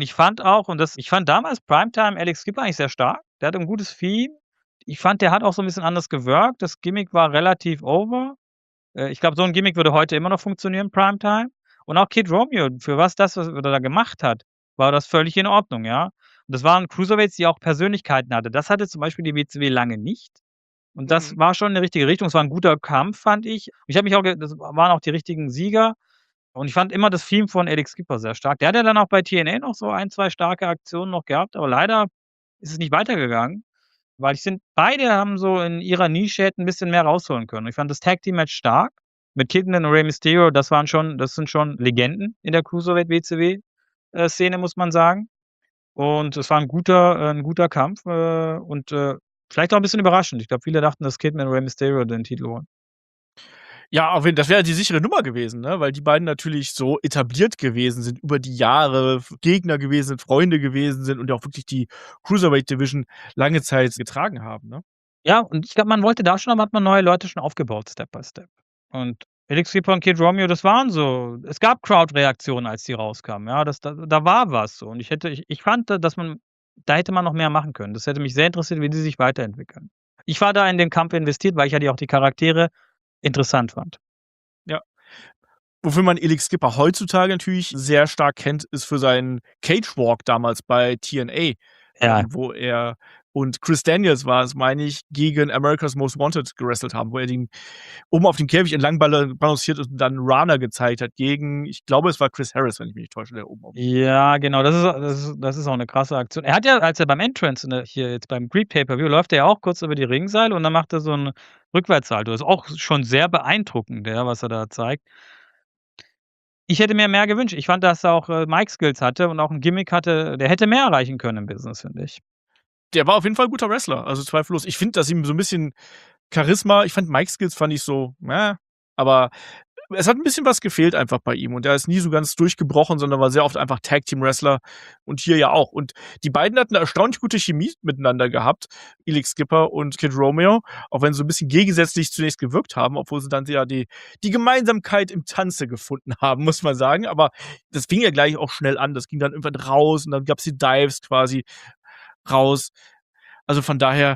ich fand damals Primetime Elix Skipper eigentlich sehr stark. Der hatte 'n gutes Theme. Ich fand, der hat auch so 'n bisschen anders gewirkt. Das Gimmick war relativ over. Ich glaube, so 'n Gimmick würde heute immer noch funktionieren, Primetime. Und auch Kid Romeo, für was er da gemacht hat, war das völlig in Ordnung, ja. Und das waren Cruiserweights, die auch Persönlichkeiten hatte. Das hatte zum Beispiel die WCW lange nicht. Und das Mhm. war schon 'ne richtige Richtung. Es war 'n guter Kampf, fand ich. Ich habe mich auch das waren auch die richtigen Sieger. Und ich fand immer das Theme von Elix Skipper sehr stark. Der hat ja dann auch bei TNA noch so 1, 2 starke Aktionen noch gehabt, aber leider ist es nicht weitergegangen, weil beide haben so in ihrer Nische hätten 'n bisschen mehr rausholen können. Ich fand das Tag Team Match stark mit Kidman und Rey Mysterio, das sind schon Legenden in der Cruiserweight WCW, Szene, muss man sagen. Und es war 'n guter Kampf, und, vielleicht auch 'n bisschen überraschend. Ich glaube, viele dachten, dass Kidman und Rey Mysterio den Titel holen. Ja, auf jeden, das wäre die sichere Nummer gewesen, ne? Weil die beiden natürlich so etabliert gewesen sind, über die Jahre Gegner gewesen sind, Freunde gewesen sind und auch wirklich die Cruiserweight Division lange Zeit getragen haben, ne? Ja, und ich glaube, man wollte da schon, aber hat man neue Leute schon aufgebaut, Step by Step. Und Elix Skipper und Kid Romeo, das waren so, es gab Crowd-Reaktionen, als die rauskamen, ja, da war was so. Und ich fand, dass man da hätte man noch mehr machen können. Das hätte mich sehr interessiert, wie die sich weiterentwickeln. Ich war da in den Kampf investiert, weil ich ja auch die Charaktere interessant fand. Ja. Wofür man Elix Skipper heutzutage natürlich sehr stark kennt, ist für seinen Cage Walk damals bei TNA, Ja. wo er und Chris Daniels war es, meine ich, gegen America's Most Wanted gewrestelt haben, wo er den oben auf dem Käfig entlang balanciert ist und dann Rana gezeigt hat gegen, ich glaube, es war Chris Harris, wenn ich mich nicht täusche, der oben auf Ja, genau, das ist auch 'ne krasse Aktion. Er hat ja, als er beim Entrance, ne, hier jetzt beim Greed Pay-Per-View, läuft er ja auch kurz über die Ringseile und dann macht er so 'n Rückwärtssalto. Ist auch schon sehr beeindruckend, ja, was er da zeigt. Ich hätte mir mehr gewünscht. Ich fand, dass er auch, Mic-Skills hatte und auch 'n Gimmick hatte, der hätte mehr erreichen können im Business, finde ich. Der war auf jeden Fall 'n guter Wrestler, also zweifellos. Ich finde, dass ihm so 'n bisschen Charisma, ich fand Mic-Skills fand ich so, aber es hat 'n bisschen was gefehlt einfach bei ihm und er ist nie so ganz durchgebrochen, sondern war sehr oft einfach Tag-Team-Wrestler und hier ja auch. Und die beiden hatten 'ne erstaunlich gute Chemie miteinander gehabt, Elix Skipper und Kid Romeo, auch wenn sie so 'n bisschen gegensätzlich zunächst gewirkt haben, obwohl sie dann ja die Gemeinsamkeit im Tanze gefunden haben, muss man sagen. Aber das fing ja gleich auch schnell an. Das ging dann irgendwann raus und dann gab's die Dives quasi raus. Also von daher,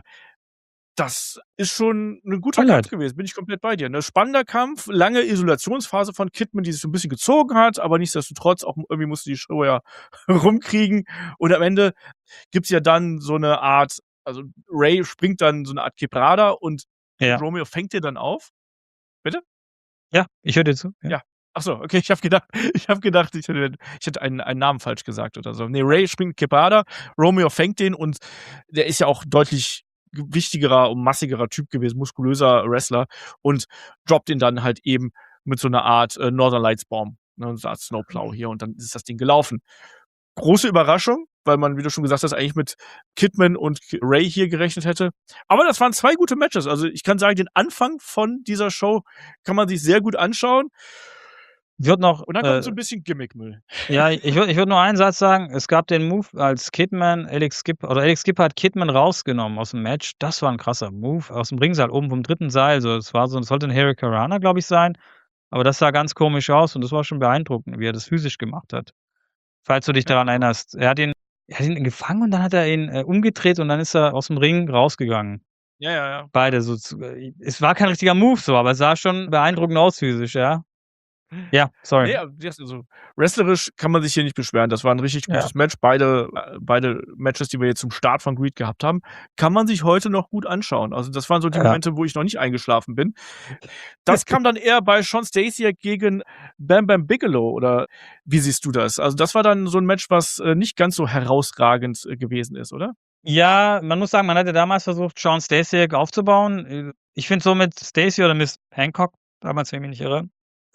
das ist schon 'n guter Kampf Highlight. gewesen, bin ich komplett bei dir, ne? Spannender Kampf, lange Isolationsphase von Kidman, die sich so 'n bisschen gezogen hat, aber nichtsdestotrotz auch irgendwie musste die Show ja rumkriegen und am Ende gibt's ja dann so 'ne Art, also Ray springt dann so 'ne Art Quebrada und Kid Ja. Romeo fängt den dann auf. Bitte? Ja, ich höre dir zu, ja. Ja. Ach so, okay, ich habe gedacht, ich hätte einen Namen falsch gesagt oder so. Ne, Ray springt Quebrada, Romeo fängt den und der ist ja auch deutlich wichtigerer und massigerer Typ gewesen, muskulöser Wrestler und droppt ihn dann halt eben mit so 'ner Art, Northern Lights Bomb, ne, so 'ne Art Snowplow hier und dann ist das Ding gelaufen. Große Überraschung, weil man, wie du schon gesagt hast, eigentlich mit Kidman und Ray hier gerechnet hätte. Aber das waren 2 gute Matches. Also, ich kann sagen, den Anfang von dieser Show kann man sich sehr gut anschauen. Wird noch, Und dann kommt so 'n bisschen Gimmickmüll. ja, ich würde nur einen Satz sagen. Es gab den Move, als Elix Skipper hat Kidman rausgenommen aus'm Match. Das war 'n krasser Move aus'm Ringseil, oben vom 3. Seil. So, das sollte 'n Hurricanrana, glaube ich, sein. Aber das sah ganz komisch aus und das war schon beeindruckend, wie er das physisch gemacht hat. Falls du dich Ja, daran genau. erinnerst. Er hat ihn gefangen und dann hat er ihn, umgedreht und dann ist er aus'm Ring rausgegangen. Ja, ja, ja. Beide so zu es war kein richtiger Move so, aber es sah schon beeindruckend aus physisch, ja. Ja, sorry. Ne, also wrestlerisch kann man sich hier nicht beschweren. Das war 'n richtig Ja. gutes Match. Beide Matches, die wir jetzt zum Start von Greed gehabt haben, kann man sich heute noch gut anschauen. Also, das waren so die Ja. Momente, wo ich noch nicht eingeschlafen bin. Das kam dann eher bei Shawn Stasiak gegen Bam Bam Bigelow oder wie siehst du das? Also, das war dann so 'n Match, was, nicht ganz so herausragend, gewesen ist, oder? Ja, man muss sagen, man hatte damals versucht, Shawn Stasiak aufzubauen. Ich finde so mit Stacy oder Miss Hancock, damals, wenn ich mich nicht irre,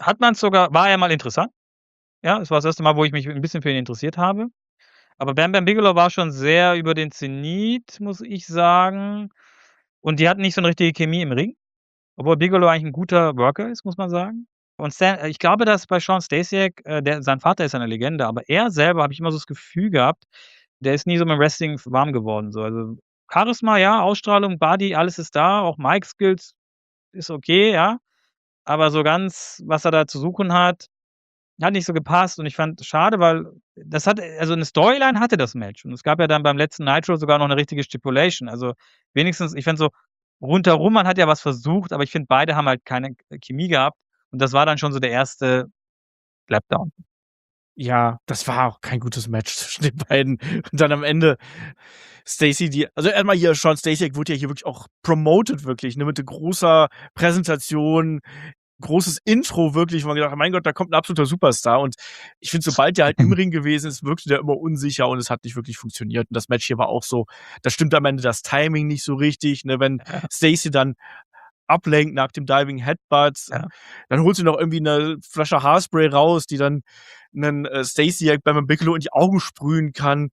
war er mal interessant. Ja, es war das erste Mal, wo ich mich 'n bisschen für ihn interessiert habe. Aber Bam Bam Bigelow war schon sehr über den Zenit, muss ich sagen. Und die hatten nicht so 'ne richtige Chemie im Ring, obwohl Bigelow eigentlich 'n guter Worker ist, muss man sagen. Und ich glaube, dass bei Shawn Stasiak, sein Vater ist ja 'ne Legende, aber er selber, habe ich immer so das Gefühl gehabt, der ist nie so mit'm Wrestling warm geworden so. Also, Charisma, ja, Ausstrahlung, Body, alles ist da, auch Mic-Skills ist okay, ja. Aber so ganz, was er da zu suchen hat nicht so gepasst und ich fand schade, weil also 'ne Storyline hatte das Match und es gab ja dann beim letzten Nitro sogar noch 'ne richtige Stipulation. Also, wenigstens, ich finde so rundherum, man hat ja was versucht, aber ich finde, beide haben halt keine Chemie gehabt und das war dann schon so der erste Slapdown. Ja, das war auch kein gutes Match zwischen den beiden. Und dann am Ende Stacy, also erstmal hier, Shawn Stasiak wurde ja hier wirklich auch promoted wirklich, ne, mit großer Präsentation, großes Intro wirklich, wo man gedacht hat: „Mein Gott, da kommt 'n absoluter Superstar." Und ich finde, sobald der halt im Ring gewesen ist, wirkte der immer unsicher und es hat nicht wirklich funktioniert. Und das Match hier war auch so, da stimmt am Ende das Timing nicht so richtig, ne? Wenn Ja, Stacy dann ablenkt nach dem Diving Headbutt, ja. dann holt sie noch irgendwie 'ne Flasche Haarspray raus, die dann 'nen, Stasiak Bam Bam Bigelow in die Augen sprühen kann.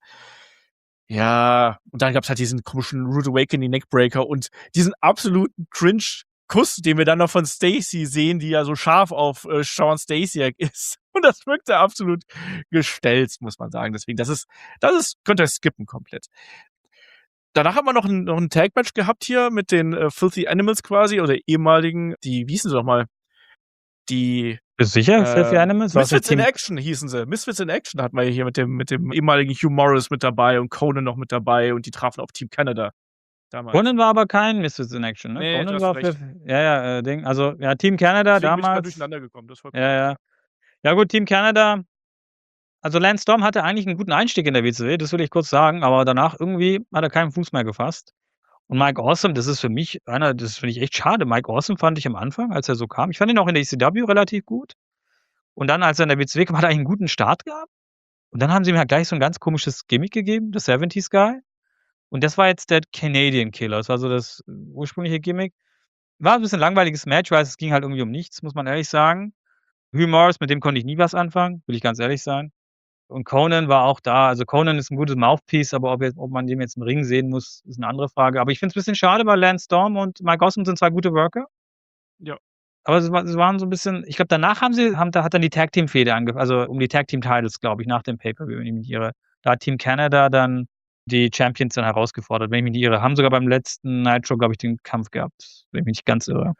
Ja, und dann gab's halt diesen komischen Rude Awakening Neckbreaker und diesen absoluten Cringe-Kuss, den wir dann noch von Stacy sehen, die ja so scharf auf, Shawn Stasiak ist. Und das wirkte absolut gestelzt, muss man sagen. Deswegen, könnt ihr skippen komplett. Danach haben wir noch 'n Tag-Match gehabt hier mit den, Filthy Animals quasi oder ehemaligen, wie hießen sie noch mal? die Sicher? Filthy Animals? War's nicht Misfits in Team Action hießen sie. Misfits in Action hatten wir hier mit dem ehemaligen Hugh Morris mit dabei und Conan noch mit dabei und die trafen auf Team Canada damals. Conan war aber kein Misfits in Action, ne? Nee, du Conan hast war recht. Ding. Also, ja, Team Canada Deswegen bin ich grad damals. durcheinander gekommen. Das ist vollkommen Ja, ja. richtig. Ja gut, Team Canada. Also, Lance Storm hatte eigentlich 'n guten Einstieg in der WCW, das will ich kurz sagen, aber danach irgendwie hat er keinen Fuß mehr gefasst. Und Mike Awesome, das ist für mich das finde ich echt schade. Mike Awesome fand ich am Anfang, als er so kam, ich fand ihn auch in der ECW relativ gut. Und dann, als er in der WCW kam, hat er eigentlich 'n guten Start gehabt. Und dann haben sie ihm halt gleich so 'n ganz komisches Gimmick gegeben, The 70's Guy. Und das war jetzt der Canadian Killer. Das war so das ursprüngliche Gimmick. War 'n bisschen langweiliges Match, weil es ging halt irgendwie um nichts, muss man ehrlich sagen. Hugh Morris, mit dem konnte ich nie was anfangen, will ich ganz ehrlich sein. Und Conan war auch da. Also, Conan ist 'n gutes Mouthpiece, aber ob man den jetzt im Ring sehen muss, ist 'ne andere Frage. Aber ich finde es bisschen schade, weil Lance Storm und Mike Awesome sind 2 gute Worker. Ja. Aber sie waren so 'n bisschen, ich glaube, danach hat dann die Tag-Team-Fehde also um die Tag-Team-Titles, glaube ich, nach dem Pay-Per-View, wenn ich mich nicht irre. Da hat Team Canada dann die Champions dann herausgefordert, wenn ich mich nicht irre. Haben sogar beim letzten Nitro, glaube ich, den Kampf gehabt, wenn ich mich nicht ganz irre.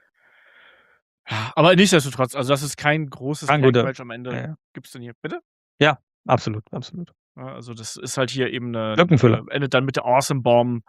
Ja, aber nichtsdestotrotz, also das ist kein großes Kein guter Tag-Match am Ende. ja. Gibt's denn hier bitte? Ja, absolut, absolut. Ja, also das ist halt hier eben 'ne Lückenfüller. endet dann mit der Awesome Bomb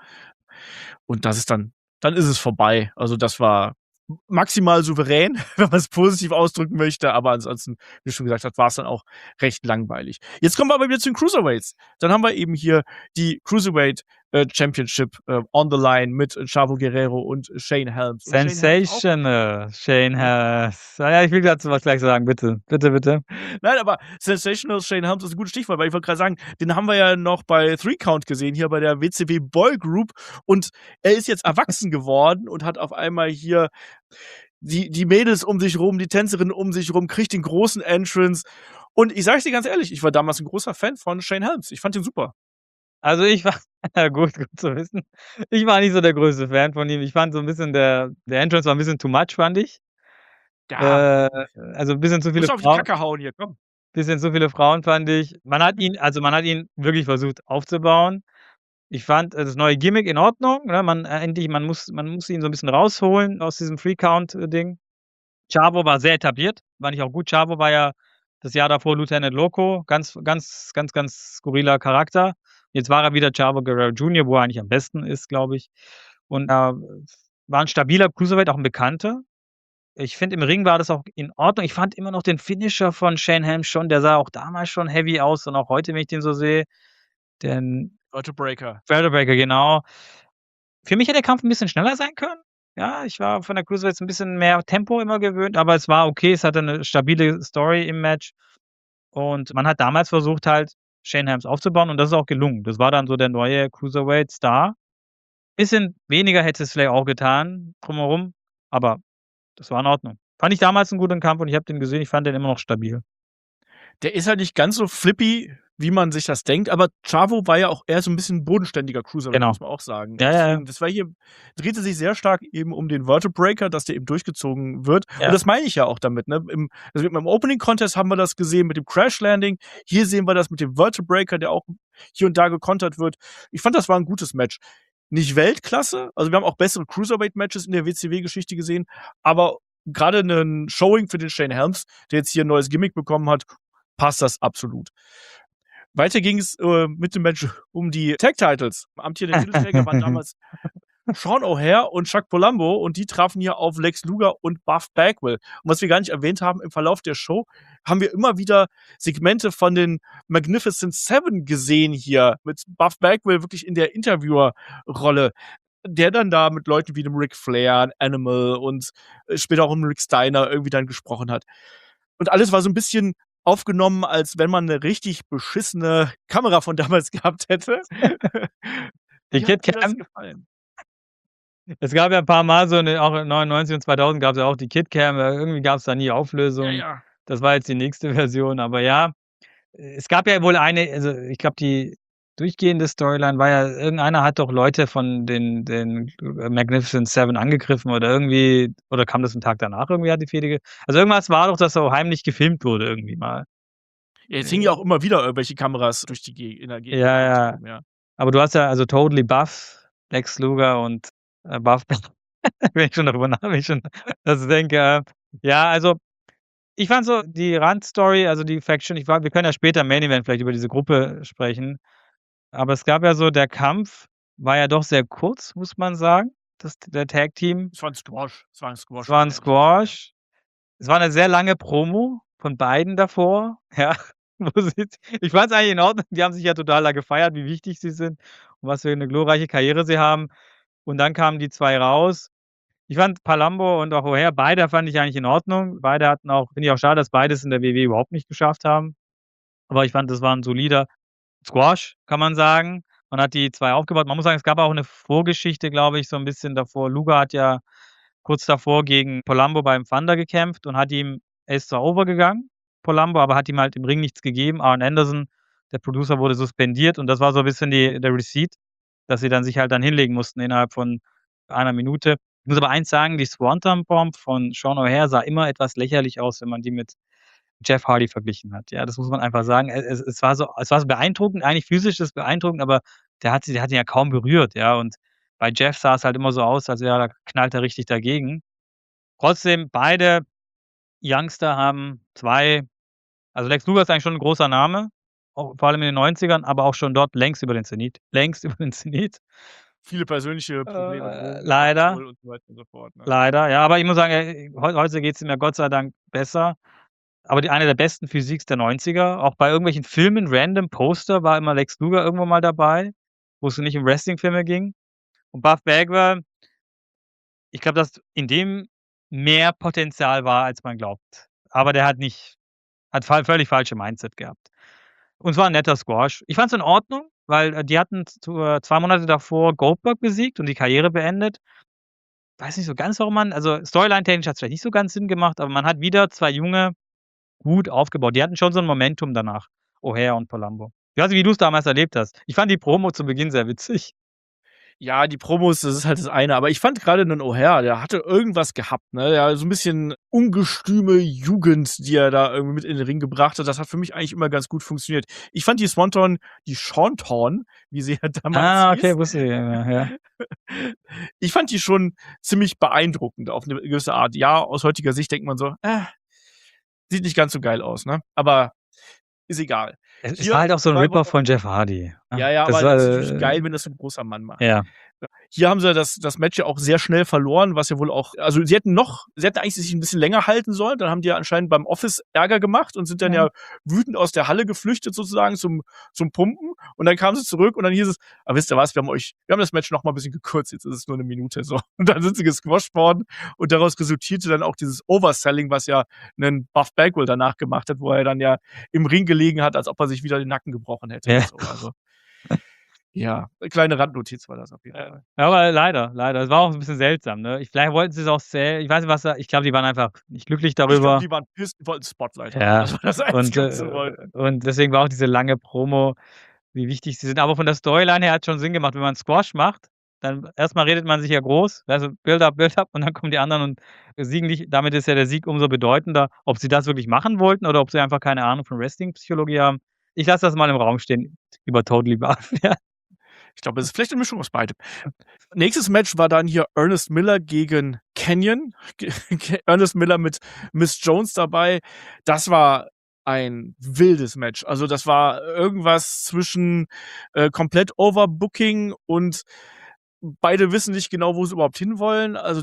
und das ist dann ist es vorbei. Also, das war maximal souverän, wenn man's positiv ausdrücken möchte, aber ansonsten, wie du schon gesagt hast, war's dann auch recht langweilig. Jetzt kommen wir aber wieder zu den Cruiserweights. Dann haben wir eben hier die Cruiserweight, Championship, on the line mit Chavo Guerrero und Shane Helms. Und Shane Helms auch Sensational, Shane Helms. Ja, ich will dazu was gleich sagen, bitte. Bitte, bitte. Nein, aber Sensational Shane Helms ist 'n gutes Stichwort, weil ich wollte grad sagen, den haben wir ja noch bei 3 Count gesehen, hier bei der WCW Boy Group und er ist jetzt erwachsen geworden und hat auf einmal hier die Mädels um sich rum, die Tänzerinnen um sich rum, kriegt den großen Entrance und ich sage es dir ganz ehrlich, ich war damals 'n großer Fan von Shane Helms. Ich fand ihn super. Also, ich war gut zu wissen. Ich war nicht so der größte Fan von ihm. Ich fand so 'n bisschen der Entrance war 'n bisschen too much, fand ich. Ja, Also, 'n bisschen zu viele musst du auf die Frauen Kacke hauen hier, komm. fand ich. Man hat ihn wirklich versucht aufzubauen. Ich fand, das neue Gimmick in Ordnung, ne? Man muss ihn so 'n bisschen rausholen aus diesem Free-Count, Ding. Chavo war sehr etabliert, fand ich auch gut. Chavo war ja das Jahr davor Lieutenant Loco, ganz skurriler Charakter. Jetzt war er wieder Chavo Guerrero Jr., wo er eigentlich am besten ist, glaube ich. Und, war 'n stabiler Cruiserweight, auch 'n Bekannter. Ich finde, im Ring war das auch in Ordnung. Ich fand immer noch den Finisher von Shane Helms schon, der sah auch damals schon heavy aus und auch heute, wenn ich den so sehe, den Breaker. Breaker, genau. Für mich hätte der Kampf 'n bisschen schneller sein können. Ja, ich war von der Cruiserweights 'n bisschen mehr Tempo immer gewöhnt, aber es war okay. Es hatte 'ne stabile Story im Match und man hat damals versucht halt, Shane Helms aufzubauen und das ist auch gelungen. Das war dann so der neue Cruiserweight-Star. Bisschen weniger hätte es vielleicht auch getan drumherum, aber das war in Ordnung. Fand ich damals 'n guten Kampf und ich habe den gesehen, ich fand den immer noch stabil. Der ist halt nicht ganz so flippy, wie man sich das denkt, aber Chavo war ja auch eher so 'n bisschen bodenständiger Cruiserweight, Genau. muss man auch sagen. Ja, ja, ja. Deswegen, das war hier drehte sich sehr stark eben um den Breaker, dass der eben durchgezogen wird. Und Ja. das meine ich ja auch damit, ne? Im Opening Contest haben wir das gesehen mit dem Crash Landing. Hier sehen wir das mit dem Breaker, der auch hier und da gekontert wird. Ich fand, das war 'n gutes Match. Nicht Weltklasse, also wir haben auch bessere Cruiserweight-Matches in der WCW-Geschichte gesehen, aber grade 'nen Showing für den Shane Helms, der jetzt hier 'n neues Gimmick bekommen hat, passt das absolut. Weiter ging's, mit dem Match um die Tag Titles. Amtierende Titelträger waren damals Sean O'Haire und Chuck Palumbo und die trafen hier auf Lex Luger und Buff Bagwell. Und was wir gar nicht erwähnt haben, im Verlauf der Show haben wir immer wieder Segmente von den Magnificent Seven gesehen hier, mit Buff Bagwell wirklich in der Interviewer-Rolle, der dann da mit Leuten wie dem Ric Flair, Animal und später auch 'm Rick Steiner irgendwie dann gesprochen hat. Und alles war so 'n bisschen aufgenommen, als wenn man 'ne richtig beschissene Kamera von damals gehabt hätte. Die Wie hat dir das Kid-Cam? gefallen? Es gab ja 'n paarmal so 'ne auch in 99 und 2000 gab's ja auch die Kid-Cam, irgendwie gab's da nie Ja, Auflösung. ja. Das war jetzt die nächste Version, aber ja, es gab ja wohl also, ich glaube, die durchgehende Storyline war ja, irgendeiner hat doch Leute von den Magnificent Seven angegriffen oder irgendwie oder kam das 'n Tag danach irgendwie hat die Fehde also, irgendwas war doch, dass so heimlich gefilmt wurde irgendwie mal. Ja, es hingen ja auch immer wieder irgendwelche Kameras durch die in der Gegend Ja, ja. rum, ja. Aber du hast ja also Totally Buff, Lex Luger und, Buff wenn ich schon das denke, ja, also Ich fand so die Randstory, also die Faction, wir können ja später im Main Event vielleicht über diese Gruppe sprechen, aber es gab ja so der Kampf war ja doch sehr kurz, muss man sagen, der Tag Team. Es war ein Squash. Es war ein Squash. Es war 'n Squash. Es war 'ne sehr lange Promo von beiden davor, ja, wo sie ich fand's eigentlich in Ordnung. Die haben sich ja total da gefeiert, wie wichtig sie sind und was für 'ne glorreiche Karriere sie haben. Und dann kamen die 2 raus. Ich fand Palumbo und auch O'Haire, beide fand ich eigentlich in Ordnung. Beide hatten auch finde ich auch schade, dass beides in der WWE überhaupt nicht geschafft haben. Aber ich fand, das war 'n solider Squash, kann man sagen. Man hat die 2 aufgebaut. Man muss sagen, es gab auch 'ne Vorgeschichte, glaube ich, so 'n bisschen davor. Luger hat ja kurz davor gegen Palumbo beim Thunder gekämpft und er ist zwar over gegangen, Palumbo, aber hat ihm halt im Ring nichts gegeben. Arn Anderson, der Producer, wurde suspendiert und das war so 'n bisschen der Receipt, dass sie dann sich halt dann hinlegen mussten innerhalb von einer Minute. Ich muss aber eins sagen, die Swanton Bomb von Sean O'Haire sah immer etwas lächerlich aus, wenn man die mit Jeff Hardy verglichen hat. Ja, das muss man einfach sagen. Es war so beeindruckend, eigentlich physisch ist es beeindruckend, aber der hat ihn ja kaum berührt, ja. Und bei Jeff sah es halt immer so aus, als da knallt er richtig dagegen. Trotzdem, beide Youngster haben 2 also Lex Luger ist eigentlich schon 'n großer Name, auch vor allem in den 90ern, aber auch schon dort längst über den Zenit. Längst über den Zenit. Viele persönliche Probleme, Drogen, Leider, Alkohol und so weiter und so fort, ne? leider. Ja, aber ich muss sagen, heute geht's ihm ja Gott sei Dank besser. Aber eine der besten Physiques der 90er, auch bei irgendwelchen Filmen, random Poster war immer Lex Luger irgendwo mal dabei, wo es nicht um Wrestling-Filme ging. Und Buff Bagwell, ich glaube, dass in dem mehr Potenzial war, als man glaubt. Aber der hat völlig falsche Mindset gehabt. Und es war 'n netter Squash. Ich fand's in Ordnung, weil, die hatten 2 Monate davor Goldberg besiegt und die Karriere beendet. Weiß nicht so ganz, warum also storyline-technisch hat's vielleicht nicht so ganz Sinn gemacht, aber man hat wieder 2 junge gut aufgebaut. Die hatten schon so 'n Momentum danach, O'Haire und Palumbo. Ich weiß nicht, wie du's damals erlebt hast. Ich fand die Promo zu Beginn sehr witzig. Ja, die Promos, das ist halt das eine. Aber ich fand grade 'nen O'Haire, der hatte irgendwas gehabt, ne? Ja, so 'n bisschen ungestüme Jugend, die er da irgendwie mit in den Ring gebracht hat. Das hat für mich eigentlich immer ganz gut funktioniert. Ich fand die Swanton, wie sie ja damals Ah, hieß okay, wusste ich, ja. ich fand die schon ziemlich beeindruckend auf 'ne gewisse Art. Ja, aus heutiger Sicht denkt man so: sieht nicht ganz so geil aus, ne? Aber ist egal. Es war Hier halt auch so 'n 2 Rip-Off Wochen von Jeff Hardy, ne? Ja, Das aber war das ist natürlich geil, wenn das so 'n großer Mann macht. ja. Hier haben sie das Match ja auch sehr schnell verloren, was ja wohl auch also, sie hätten eigentlich sich 'n bisschen länger halten sollen. Dann haben die ja anscheinend beim Office Ärger gemacht und sind dann ja wütend aus der Halle geflüchtet sozusagen zum Pumpen. Und dann kamen sie zurück und dann hieß es: „Ah, wisst ihr was? Wir haben das Match noch mal 'n bisschen gekürzt. Jetzt ist es nur 1 Minute“, so. Und dann sind sie gesquasht worden und daraus resultierte dann auch dieses Overselling, was ja 'nen Buff Bagwell danach gemacht hat, wo er dann ja im Ring gelegen hat, als ob er sich wieder den Nacken gebrochen hätte Ja. und so. Also, ja, kleine Randnotiz war das auf jeden Fall. Ja, aber leider. Es war auch 'n bisschen seltsam, ne? Vielleicht wollten sie's auch ich weiß nicht, ich glaube, die waren einfach nicht glücklich Ich glaube, darüber. die waren pissed und wollten Spotlight haben. Ja, Das war das und, Einzige, was sie wollten. deswegen war auch diese lange Promo, wie wichtig sie sind. Aber von der Storyline her hat's schon Sinn gemacht. Wenn man Squash macht, dann erst mal redet man sich ja groß, also Build up und dann kommen die anderen und besiegen dich. Damit ist ja der Sieg umso bedeutender. Ob sie das wirklich machen wollten oder ob sie einfach keine Ahnung von Wrestling-Psychologie haben. Ich lasse das mal im Raum stehen über Totally Buff, ja. Ich glaube, es ist vielleicht 'ne Mischung aus beidem. Nächstes Match war dann hier Ernest Miller gegen Kanyon. Ernest Miller mit Miss Jones dabei. Das war ein wildes Match. Also, das war irgendwas zwischen, komplett Overbooking und beide wissen nicht genau, wo sie überhaupt hinwollen. Also,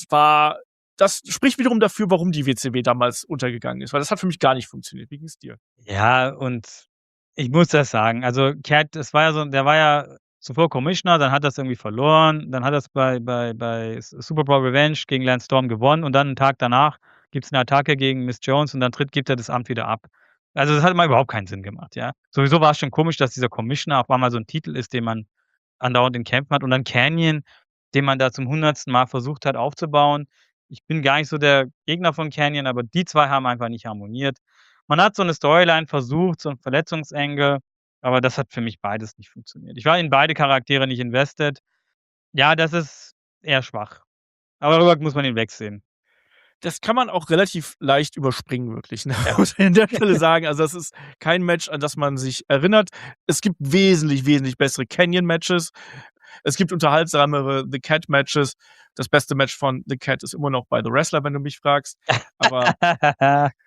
das spricht wiederum dafür, warum die WCW damals untergegangen ist, weil das hat für mich gar nicht funktioniert. Wie ging's dir? Ja, und ich muss das sagen, also Cat, der war ja zuvor Commissioner, dann hat er's irgendwie verloren, dann hat er's bei Super Bowl Revenge gegen Lance Storm gewonnen und dann 'n Tag danach gibt's 'ne Attacke gegen Miss Jones und dann gibt er das Amt wieder ab. Also, das hat mal überhaupt keinen Sinn gemacht, ja. Sowieso war's schon komisch, dass dieser Commissioner auf einmal so 'n Titel ist, den man andauernd in Kämpfen hat und dann Kanyon, den man da zum 100. Mal versucht hat aufzubauen. Ich bin gar nicht so der Gegner von Kanyon, aber die 2 haben einfach nicht harmoniert. Man hat so 'ne Storyline versucht, so 'n Verletzungsengel, aber das hat für mich beides nicht funktioniert. Ich war in beide Charaktere nicht invested. Ja, das ist eher schwach. Aber darüber muss man hinwegsehen. Das kann man auch relativ leicht überspringen wirklich, ne? Ja. Muss ich an der Stelle sagen. Also, das ist kein Match, an das man sich erinnert. Es gibt wesentlich, wesentlich bessere Kanyon-Matches. Es gibt unterhaltsamere The Cat-Matches. Das beste Match von The Cat ist immer noch bei The Wrestler, wenn du mich fragst. Aber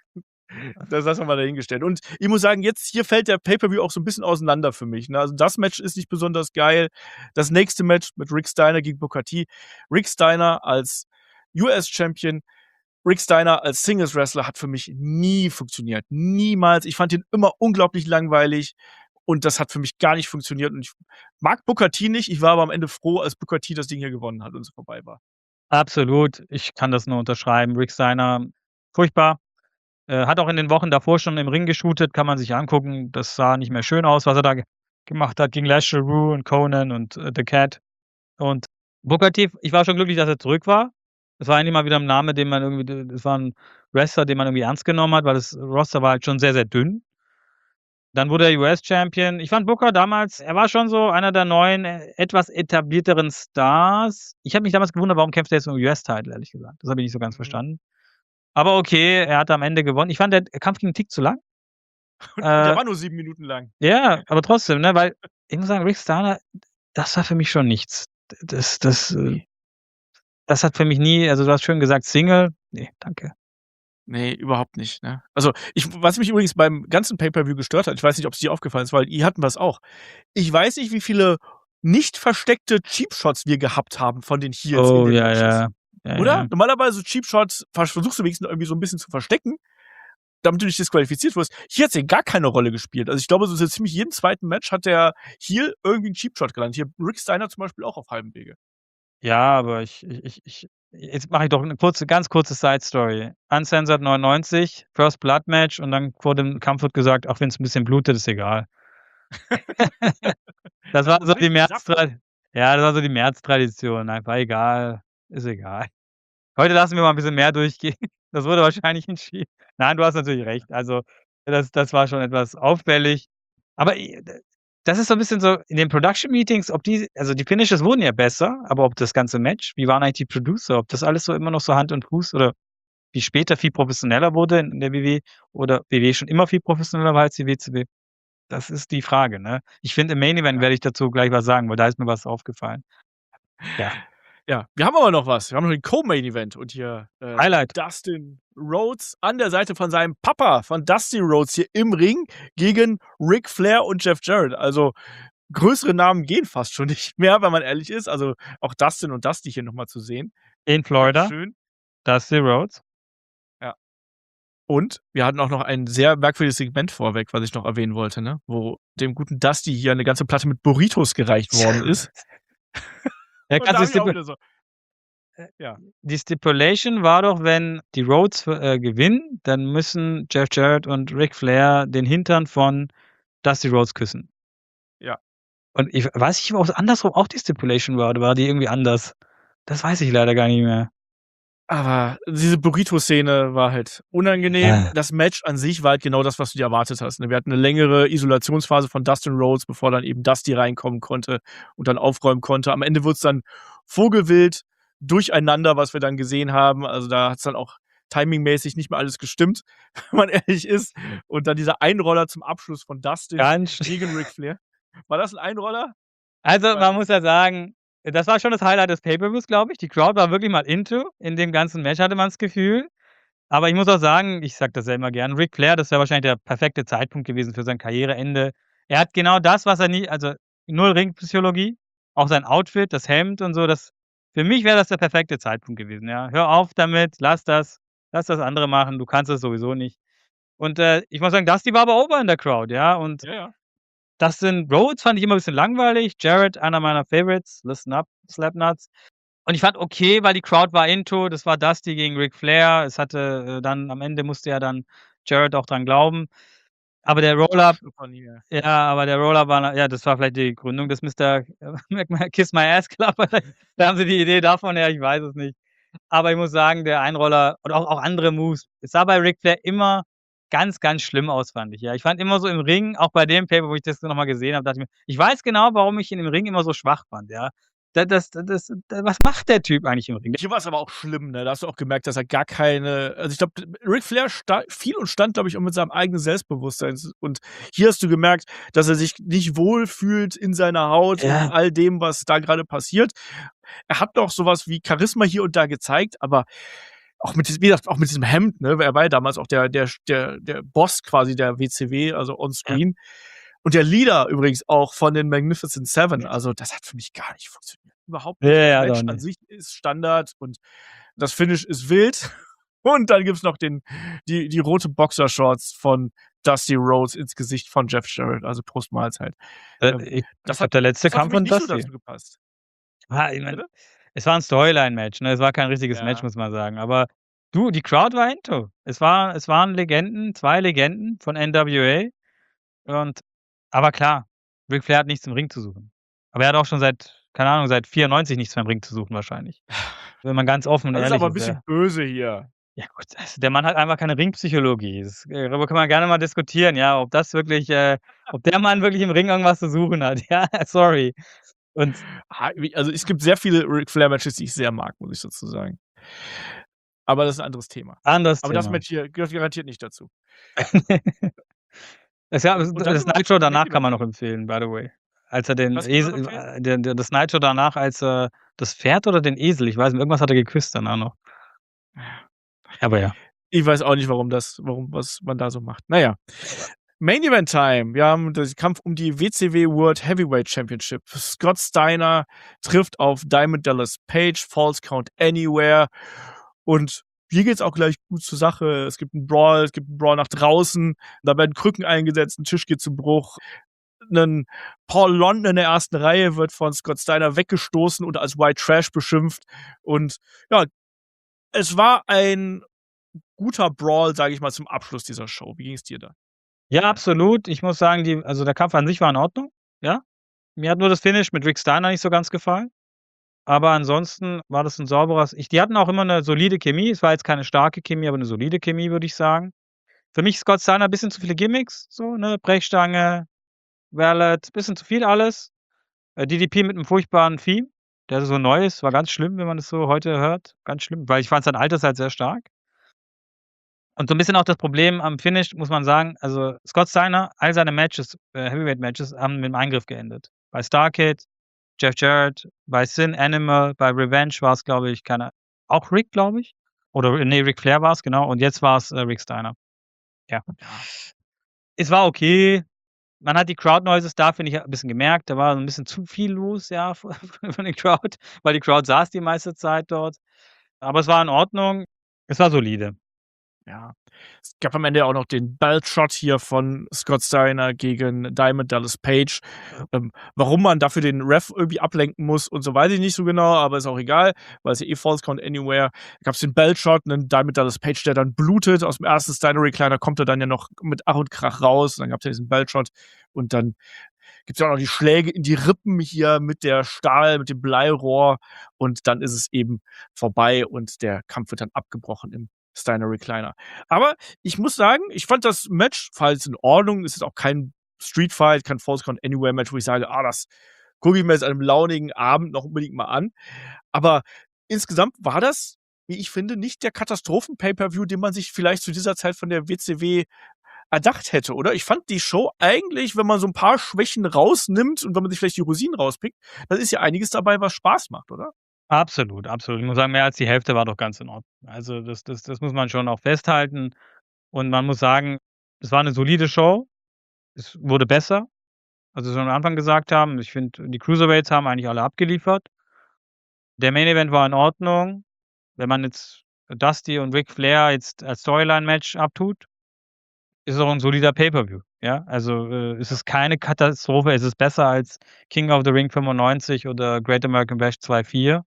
Das lassen wir mal dahingestellt. Und ich muss sagen, jetzt hier fällt der Pay-Per-View auch so ein bisschen auseinander für mich, ne? Also, das Match ist nicht besonders geil. Das nächste Match mit Rick Steiner gegen Booker T. Rick Steiner als US-Champion, Rick Steiner als Singles-Wrestler hat für mich nie funktioniert. Niemals. Ich fand ihn immer unglaublich langweilig und das hat für mich gar nicht funktioniert. Und ich mag Booker T nicht. Ich war aber am Ende froh, als Booker T das Ding hier gewonnen hat und es vorbei war. Absolut, ich kann das nur unterschreiben. Rick Steiner, furchtbar. Hat auch in den Wochen davor schon im Ring geshootet, kann man sich angucken. Das sah nicht mehr schön aus, was er da gemacht hat gegen Lashley Rue und Conan und The Cat. Und Booker T, ich war schon glücklich, dass er zurück war. Das war endlich mal wieder ein Name, den man irgendwie, das war ein Wrestler, den man irgendwie ernst genommen hat, weil das Roster war halt schon sehr, sehr dünn. Dann wurde er US-Champion. Ich fand Booker damals, er war schon so einer der neuen, etwas etablierteren Stars. Ich habe mich damals gewundert, warum kämpft er jetzt um US-Title, ehrlich gesagt. Das habe ich nicht so ganz verstanden. Aber okay, er hat am Ende gewonnen. Ich fand, der Kampf ging 'n Tick zu lang. Der Äh, war nur 7 Minuten lang. ja, aber trotzdem, ne, weil ich muss sagen, Rick Steiner, das war für mich schon nichts. Das hat für mich nie, also, du hast schön gesagt, Single. Ne, danke. Nee, überhaupt nicht, ne? Also, was mich übrigens beim ganzen Pay-Per-View gestört hat, ich weiß nicht, ob's dir aufgefallen ist, weil die hatten das auch. Ich weiß nicht, wie viele nicht versteckte Cheap Shots wir gehabt haben von den Heels in Oh, den ja, Matches. ja. Ja, Oder? ja. Normalerweise Cheap Shots versuchst du wenigstens irgendwie so 'n bisschen zu verstecken, damit du nicht disqualifiziert wirst. Hier hat's ja gar keine Rolle gespielt. Also, ich glaube, so ziemlich jeden zweiten Match hat der Heel irgendwie 'n Cheap Shot gelandet. Hier Rick Steiner zum Beispiel auch auf halbem Wege. Ja, aber ich jetzt mache ich doch 'ne ganz kurze Side Story. Uncensored 99, First Blood Match und dann vor dem Kampf wird gesagt: „Auch wenn's 'n bisschen blutet, ist egal." Das war so die Richtig Saft. Das war so die Märztradition. Einfach egal, ist egal. Heute lassen wir mal 'n bisschen mehr durchgehen. Das wurde wahrscheinlich entschieden. Nein, du hast natürlich recht. Also, das war schon etwas auffällig. Aber das ist so 'n bisschen so in den Production Meetings, ob die, also, die Finishes wurden ja besser, aber ob das ganze Match, wie waren eigentlich die Producer? Ob das alles so immer noch so Hand und Fuß oder wie später viel professioneller wurde in der WWE oder WWE schon immer viel professioneller war als die WCW? Das ist die Frage, ne? Ich finde, im Main Event Ja. werde ich dazu gleich was sagen, weil da ist mir was aufgefallen. Ja, Ja, wir haben aber noch was. Wir haben noch den Co-Main Event und hier, Highlight. Dustin Rhodes an der Seite von seinem Papa, von Dusty Rhodes hier im Ring gegen Ric Flair und Jeff Jarrett. Also, größere Namen gehen fast schon nicht mehr, wenn man ehrlich ist. Also, auch Dustin und Dusty hier noch mal zu sehen. In Ganz Florida, schön. Dusty Rhodes. Ja. Und wir hatten auch noch ein sehr merkwürdiges Segment vorweg, was ich noch erwähnen wollte, ne? Wo dem guten Dusty hier 'ne ganze Platte mit Burritos gereicht worden ist. Ja, Und da kannst habe ich auch du wieder so ja. die Stipulation war doch, wenn die Rhodes gewinnen, dann müssen Jeff Jarrett und Ric Flair den Hintern von Dusty Rhodes küssen. Ja. Und ich weiß nicht, ob andersrum auch die Stipulation war oder war die irgendwie anders? Das weiß ich leider gar nicht mehr. Aber diese Burrito-Szene war halt unangenehm. Ah. Das Match an sich war halt genau das, was du dir erwartet hast, ne? Wir hatten 'ne längere Isolationsphase von Dustin Rhodes, bevor dann eben Dusty reinkommen konnte und dann aufräumen konnte. Am Ende wurd's dann vogelwild durcheinander, was wir dann gesehen haben. Also, da hat's dann auch timingmäßig nicht mehr alles gestimmt, wenn man ehrlich ist. Und dann dieser Einroller zum Abschluss von Dustin Ganz sch gegen Ric Flair. War das 'n Einroller? Also, Weiß man nicht. muss ja sagen, das war schon das Highlight des Pay-Per-Views, glaube ich. Die Crowd war wirklich mal into in dem ganzen Match, hatte man's Gefühl. Aber ich muss auch sagen, ich sage das ja immer gern, Ric Flair, das wäre wahrscheinlich der perfekte Zeitpunkt gewesen für sein Karriereende. Er hat genau das, was er nie, also, null Ringpsychologie, auch sein Outfit, das Hemd und so, das, für mich wäre das der perfekte Zeitpunkt gewesen, ja. Hör auf damit, lass das andere machen, du kannst es sowieso nicht. Und, ich muss sagen, Dusty war aber over in der Crowd, ja, und Ja, ja. Dustin Rhodes fand ich immer 'n bisschen langweilig. Jarrett, einer meiner Favorites. Listen up, Slapnuts. Und ich fand okay, weil die Crowd war into, das war Dusty gegen Ric Flair. Es hatte, dann am Ende musste ja dann Jarrett auch dran glauben. Aber der Roll-up, Schnuppern hier. ja, aber der Roll-up war, ja, das war vielleicht die Gründung des Mr. Kiss My Ass Club. Da haben sie die Idee davon her, ich weiß es nicht. Aber ich muss sagen, der Einroller und auch andere Moves. Es sah bei Ric Flair immer ganz, ganz schlimm aus, fand ich, ja. Ich fand immer so im Ring, auch bei dem Paper, wo ich das noch mal gesehen habe, dachte ich mir: „Ich weiß genau, warum ich ihn im Ring immer so schwach fand, ja." Was macht der Typ eigentlich im Ring? Hier war's aber auch schlimm, ne? Da hast du auch gemerkt, dass er gar keine, also, ich glaube, Ric Flair fiel und stand, glaube ich, auch mit seinem eigenen Selbstbewusstsein. Und hier hast du gemerkt, dass er sich nicht wohlfühlt in seiner Haut, in Ja, all dem, was da grade passiert. Er hat noch so was wie Charisma hier und da gezeigt, aber auch mit diesem, wie gesagt, auch mit diesem Hemd, ne? Er war ja damals auch der Boss quasi der WCW, also on Ja. screen. Und der Leader übrigens auch von den Magnificent Seven. Also, das hat für mich gar nicht funktioniert. Überhaupt nicht. Das Ja, Match doch an nicht. sich ist Standard und das Finish ist wild. Und dann gibt's noch die rote Boxershorts von Dusty Rhodes ins Gesicht von Jeff Jarrett, also Prost Mahlzeit. Ich Das glaube, der letzte das hat für Kampf mich von nicht so Dusty. dazu gepasst. Ich meine, Bitte? es war 'n Storyline-Match, ne? Es war kein richtiges Match, Ja. muss man sagen. Aber du, die Crowd war into. Es waren Legenden, 2 Legenden von NWA und aber klar, Ric Flair hat nichts im Ring zu suchen. Aber er hat auch schon seit, keine Ahnung, seit 94 nichts mehr im Ring zu suchen wahrscheinlich. Wenn man ganz offen und Das ist ehrlich aber 'n ist, bisschen ja. böse hier. Ja gut, also der Mann hat einfach keine Ringpsychologie. Darüber kann man gerne mal diskutieren, ja, ob das wirklich ob der Mann wirklich im Ring irgendwas zu suchen hat. Ja, sorry. Und Also, es gibt sehr viele Ric Flair-Matches, die ich sehr mag, muss ich dazu sagen. Aber das ist 'n anderes Thema. anderes Aber das Thema. Match hier gehört garantiert nicht dazu. Das ja, Und dann das sind wir Nitro im Main danach kann Event man noch dran. empfehlen, by the way. Als er den Was kann man noch Esel empfehlen? das Nitro danach, als er das Pferd oder den Esel, ich weiß nicht, irgendwas hat er geküsst danach noch. Aber ja. Ich weiß auch nicht, was man da so macht. Na ja. Main Event Time. Wir haben den Kampf um die WCW World Heavyweight Championship. Scott Steiner trifft auf Diamond Dallas Page, Falls Count Anywhere. Und hier geht's auch gleich gut zur Sache. Es gibt 'n Brawl nach draußen. Da werden Krücken eingesetzt, 'n Tisch geht zu Bruch. 'Nen Paul London in der ersten Reihe wird von Scott Steiner weggestoßen und als White Trash beschimpft. Und ja, es war ein guter Brawl, sage ich mal, zum Abschluss dieser Show. Wie ging's dir da? Ja, absolut. Ich muss sagen, also der Kampf an sich war in Ordnung, ja. Mir hat nur das Finish mit Rick Steiner nicht so ganz gefallen. Aber ansonsten war das 'n sauberes die hatten auch immer 'ne solide Chemie. Es war jetzt keine starke Chemie, aber 'ne solide Chemie, würde ich sagen. Für mich Scott Steiner bisschen zu viele Gimmicks, so, ne? Brechstange, Valet, bisschen zu viel alles. DDP mit 'nem furchtbaren Theme, der so neu ist, war ganz schlimm, wenn man das so heute hört. Ganz schlimm, weil ich fand sein Alter ist halt sehr stark. Und so 'n bisschen auch das Problem am Finish, muss man sagen, also Scott Steiner, all seine Matches, Heavyweight-Matches haben mit 'nem Eingriff geendet. Bei Starrcade, Jeff Jarrett, bei Sin Animal, bei Revenge war's, glaube ich, auch Rick, glaube ich? Oder ne, Ric Flair war's, genau. Und jetzt war's, Rick Steiner. Ja. Es war okay. Man hat die Crowd Noises da, finde ich, 'n bisschen gemerkt. Da war so 'n bisschen zu viel los, ja, von der Crowd, weil die Crowd saß die meiste Zeit dort. Aber es war in Ordnung. Es war solide. Ja. Es gab am Ende auch noch den Belt-Shot hier von Scott Steiner gegen Diamond Dallas Page. Warum man dafür den Ref irgendwie ablenken muss und so, weiß ich nicht so genau, aber ist auch egal, weil es ja eh Falls Count Anywhere. Da gab's den Belt-Shot, 'nen Diamond Dallas Page, der dann blutet. Aus dem ersten Steiner-Recliner kommt er dann ja noch mit Ach und Krach raus. Und dann gab's ja diesen Belt-Shot und dann gibt's ja auch noch die Schläge in die Rippen hier mit mit dem Bleirohr und dann ist es eben vorbei und der Kampf wird dann abgebrochen im Steiner Recliner. Aber ich muss sagen, ich fand das Match war jetzt in Ordnung. Es ist auch kein Street Fight, kein Falls Count Anywhere Match, wo ich sage: das gucke ich mir jetzt an einem launigen Abend noch unbedingt mal an. Aber insgesamt war das, wie ich finde, nicht der Katastrophen-Pay-per-View, den man sich vielleicht zu dieser Zeit von der WCW erdacht hätte, oder? Ich fand die Show eigentlich, wenn man so 'n paar Schwächen rausnimmt und wenn man sich vielleicht die Rosinen rauspickt, dann ist ja einiges dabei, was Spaß macht, oder? Absolut, absolut. Ich muss sagen, mehr als die Hälfte war doch ganz in Ordnung. Also, das muss man schon auch festhalten. Und man muss sagen, es war 'ne solide Show. Es wurde besser, als wir schon am Anfang gesagt haben. Ich finde, die Cruiserweights haben eigentlich alle abgeliefert. Der Main Event war in Ordnung. Wenn man jetzt Dusty und Ric Flair jetzt als Storyline-Match abtut, ist es auch 'n solider Pay-per-View, ja? Also, es ist keine Katastrophe. Es ist besser als King of the Ring 95 oder Great American Bash 2.4.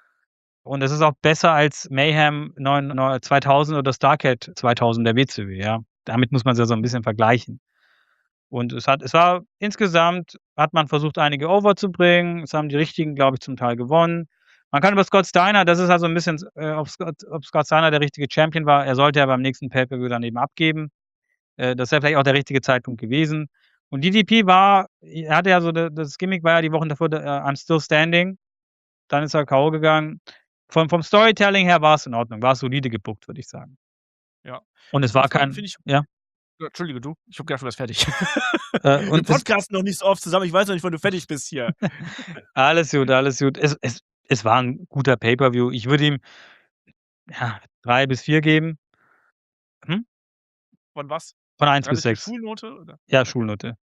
Und es ist auch besser als Mayhem 2000 oder Starrcade 2000 der WCW, ja. Damit muss man's ja so 'n bisschen vergleichen. Und es war insgesamt hat man versucht, einige over zu bringen. Es haben die Richtigen, glaube ich, zum Teil gewonnen. Man kann über Scott Steiner, das ist halt so 'n bisschen, ob Scott Steiner der richtige Champion war. Er sollte ja beim nächsten Pay-per-View dann eben abgeben. Das wäre vielleicht auch der richtige Zeitpunkt gewesen. Und DDP er hatte ja so das Gimmick war ja die Wochen davor, „I'm still standing“. Dann ist er K.O. gegangen. Vom Storytelling her war's in Ordnung, war solide gebookt, würde ich sagen. Ja. Und es war Insgesamt kein finde ich ja? ja, entschuldige du. Ich habe gedacht, du wärst fertig. Wir Und es podcasten noch nicht so oft zusammen. Ich weiß noch nicht, wann du fertig bist hier. alles gut, alles gut. Es war 'n guter Pay-per-View. Ich würde ihm ja, 3 bis 4 geben. Hm? Von was? Von 1 bis Relativ 6. Schulnote, oder? Ja, Schulnote.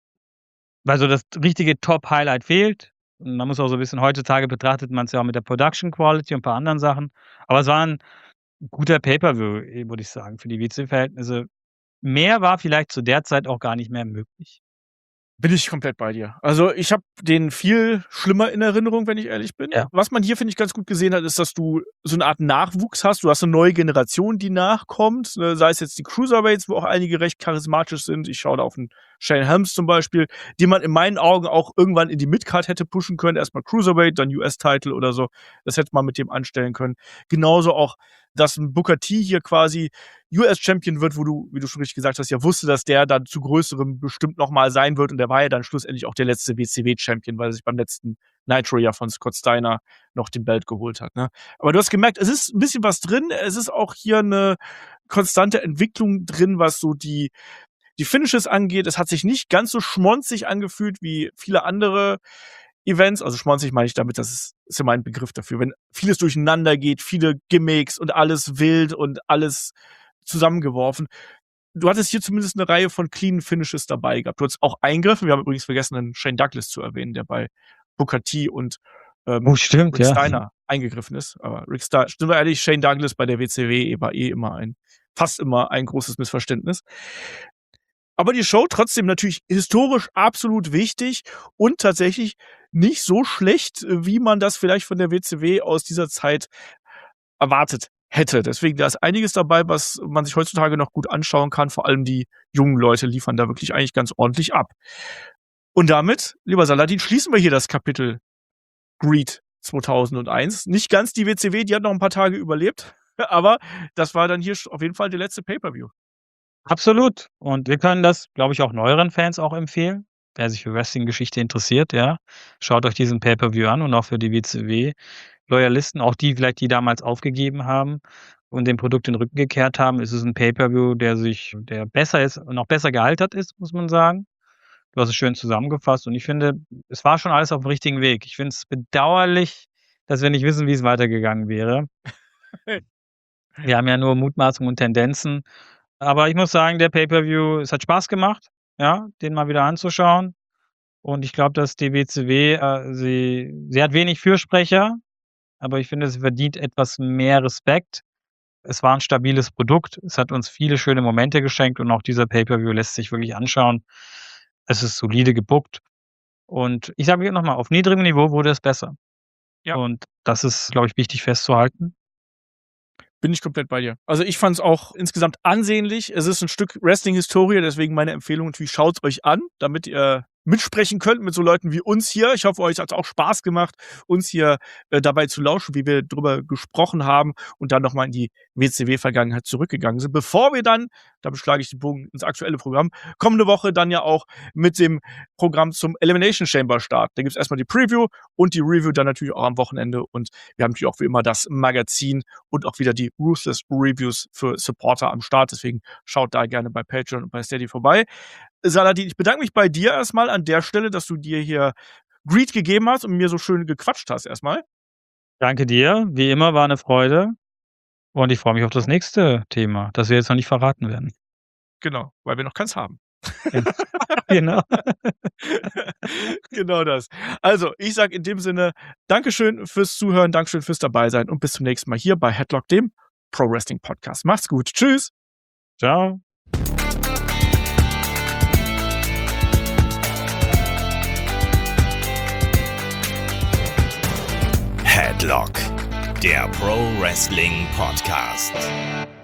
Weil so das richtige Top-Highlight fehlt. Und man muss auch so 'n bisschen heutzutage betrachtet man's ja auch mit der Production Quality und 'n paar anderen Sachen. Aber es war 'n guter Pay-per-View, würde ich sagen, für die WXW-Verhältnisse. Mehr war vielleicht zu der Zeit auch gar nicht mehr möglich. Bin ich komplett bei dir. Also, ich habe den viel schlimmer in Erinnerung, wenn ich ehrlich bin. Ja. Was man hier, finde ich, ganz gut gesehen hat, ist, dass du so 'ne Art Nachwuchs hast. Du hast 'ne neue Generation, die nachkommt, ne? Sei es jetzt die Cruiserweights, wo auch einige recht charismatisch sind. Ich schaue da auf 'n Shane Helms zum Beispiel, den man in meinen Augen auch irgendwann in die Midcard hätte pushen können. Erst mal Cruiserweight, dann US-Title oder so. Das hätte man mit dem anstellen können. Genauso auch, dass 'n Booker T hier quasi US-Champion wird, wo du, wie du schon richtig gesagt hast, ja wusste, dass der dann zu Größerem bestimmt noch mal sein wird. Und der war ja dann schlussendlich auch der letzte WCW-Champion, weil er sich beim letzten Nitro ja von Scott Steiner noch den Belt geholt hat, ne? Aber du hast gemerkt, es ist 'n bisschen was drin. Es ist auch hier 'ne konstante Entwicklung drin, was so die Finishes angeht. Es hat sich nicht ganz so schmonzig angefühlt wie viele andere Events. Also, schmonzig meine ich damit, ist ja mein Begriff dafür. Wenn vieles durcheinander geht, viele Gimmicks und alles wild und alles zusammengeworfen. Du hattest hier zumindest 'ne Reihe von cleanen Finishes dabei gehabt. Du hattest auch Eingriffe. Wir haben übrigens vergessen, 'nen Shane Douglas zu erwähnen, der bei Booker T und, Oh, stimmt, Rick ja. Steiner eingegriffen ist. Aber sind wir ehrlich, Shane Douglas bei der WCW war immer fast immer ein großes Missverständnis. Aber die Show trotzdem natürlich historisch absolut wichtig und tatsächlich nicht so schlecht, wie man das vielleicht von der WCW aus dieser Zeit erwartet hätte. Deswegen, da ist einiges dabei, was man sich heutzutage noch gut anschauen kann. Vor allem die jungen Leute liefern da wirklich eigentlich ganz ordentlich ab. Und damit, lieber Saladin, schließen wir hier das Kapitel Greed 2001. Nicht ganz die WCW, die hat noch 'n paar Tage überlebt, aber das war dann hier auf jeden Fall der letzte Pay-per-View. Absolut. Und wir können das, glaube ich, auch neueren Fans auch empfehlen. Wer sich für Wrestling-Geschichte interessiert, ja, schaut euch diesen Pay-per-View an und auch für die WCW-Loyalisten, auch die vielleicht, die damals aufgegeben haben und dem Produkt den Rücken gekehrt haben, ist es 'n Pay-per-View, der besser ist und auch besser gealtert ist, muss man sagen. Du hast es schön zusammengefasst und ich finde, es war schon alles auf'm richtigen Weg. Ich finde es bedauerlich, dass wir nicht wissen, wie es weitergegangen wäre. Wir haben ja nur Mutmaßungen und Tendenzen. Aber ich muss sagen, der Pay-per-View, es hat Spaß gemacht, ja, den mal wieder anzuschauen. Und ich glaube, dass die WCW, sie hat wenig Fürsprecher, aber ich finde, sie verdient etwas mehr Respekt. Es war 'n stabiles Produkt. Es hat uns viele schöne Momente geschenkt und auch dieser Pay-per-View lässt sich wirklich anschauen. Es ist solide gebookt. Und ich sage noch mal, auf niedrigem Niveau wurde es besser. Ja. Und das ist, glaube ich, wichtig festzuhalten. Bin ich komplett bei dir. Also, ich fand's auch insgesamt ansehnlich. Es ist 'n Stück Wrestling-Historie, deswegen meine Empfehlung natürlich, schaut's euch an, damit ihr mitsprechen könnt mit so Leuten wie uns hier. Ich hoffe, euch hat's auch Spaß gemacht, uns hier, dabei zu lauschen, wie wir drüber gesprochen haben und dann noch mal in die WCW-Vergangenheit zurückgegangen sind. Bevor wir dann, da beschlage ich den Bogen ins aktuelle Programm, kommende Woche dann ja auch mit dem Programm zum Elimination Chamber starten. Da gibt's erst mal die Preview und die Review dann natürlich auch am Wochenende. Und wir haben natürlich auch wie immer das Magazin und auch wieder die Ruthless Reviews für Supporter am Start. Deswegen schaut da gerne bei Patreon und bei Steady vorbei. Saladin, ich bedanke mich bei dir erst mal an der Stelle, dass du dir hier Greed gegeben hast und mir so schön gequatscht hast erst mal. Danke dir. Wie immer war 'ne Freude. Und ich freue mich auf das nächste Thema, das wir jetzt noch nicht verraten werden. Genau, weil wir noch keins haben. Genau. Genau das. Also, ich sage in dem Sinne, Dankeschön fürs Zuhören, Dankeschön fürs Dabeisein und bis zum nächsten Mal hier bei Headlock, dem Pro Wrestling Podcast. Macht's gut. Tschüss. Tschau. Headlock, der Pro Wrestling Podcast.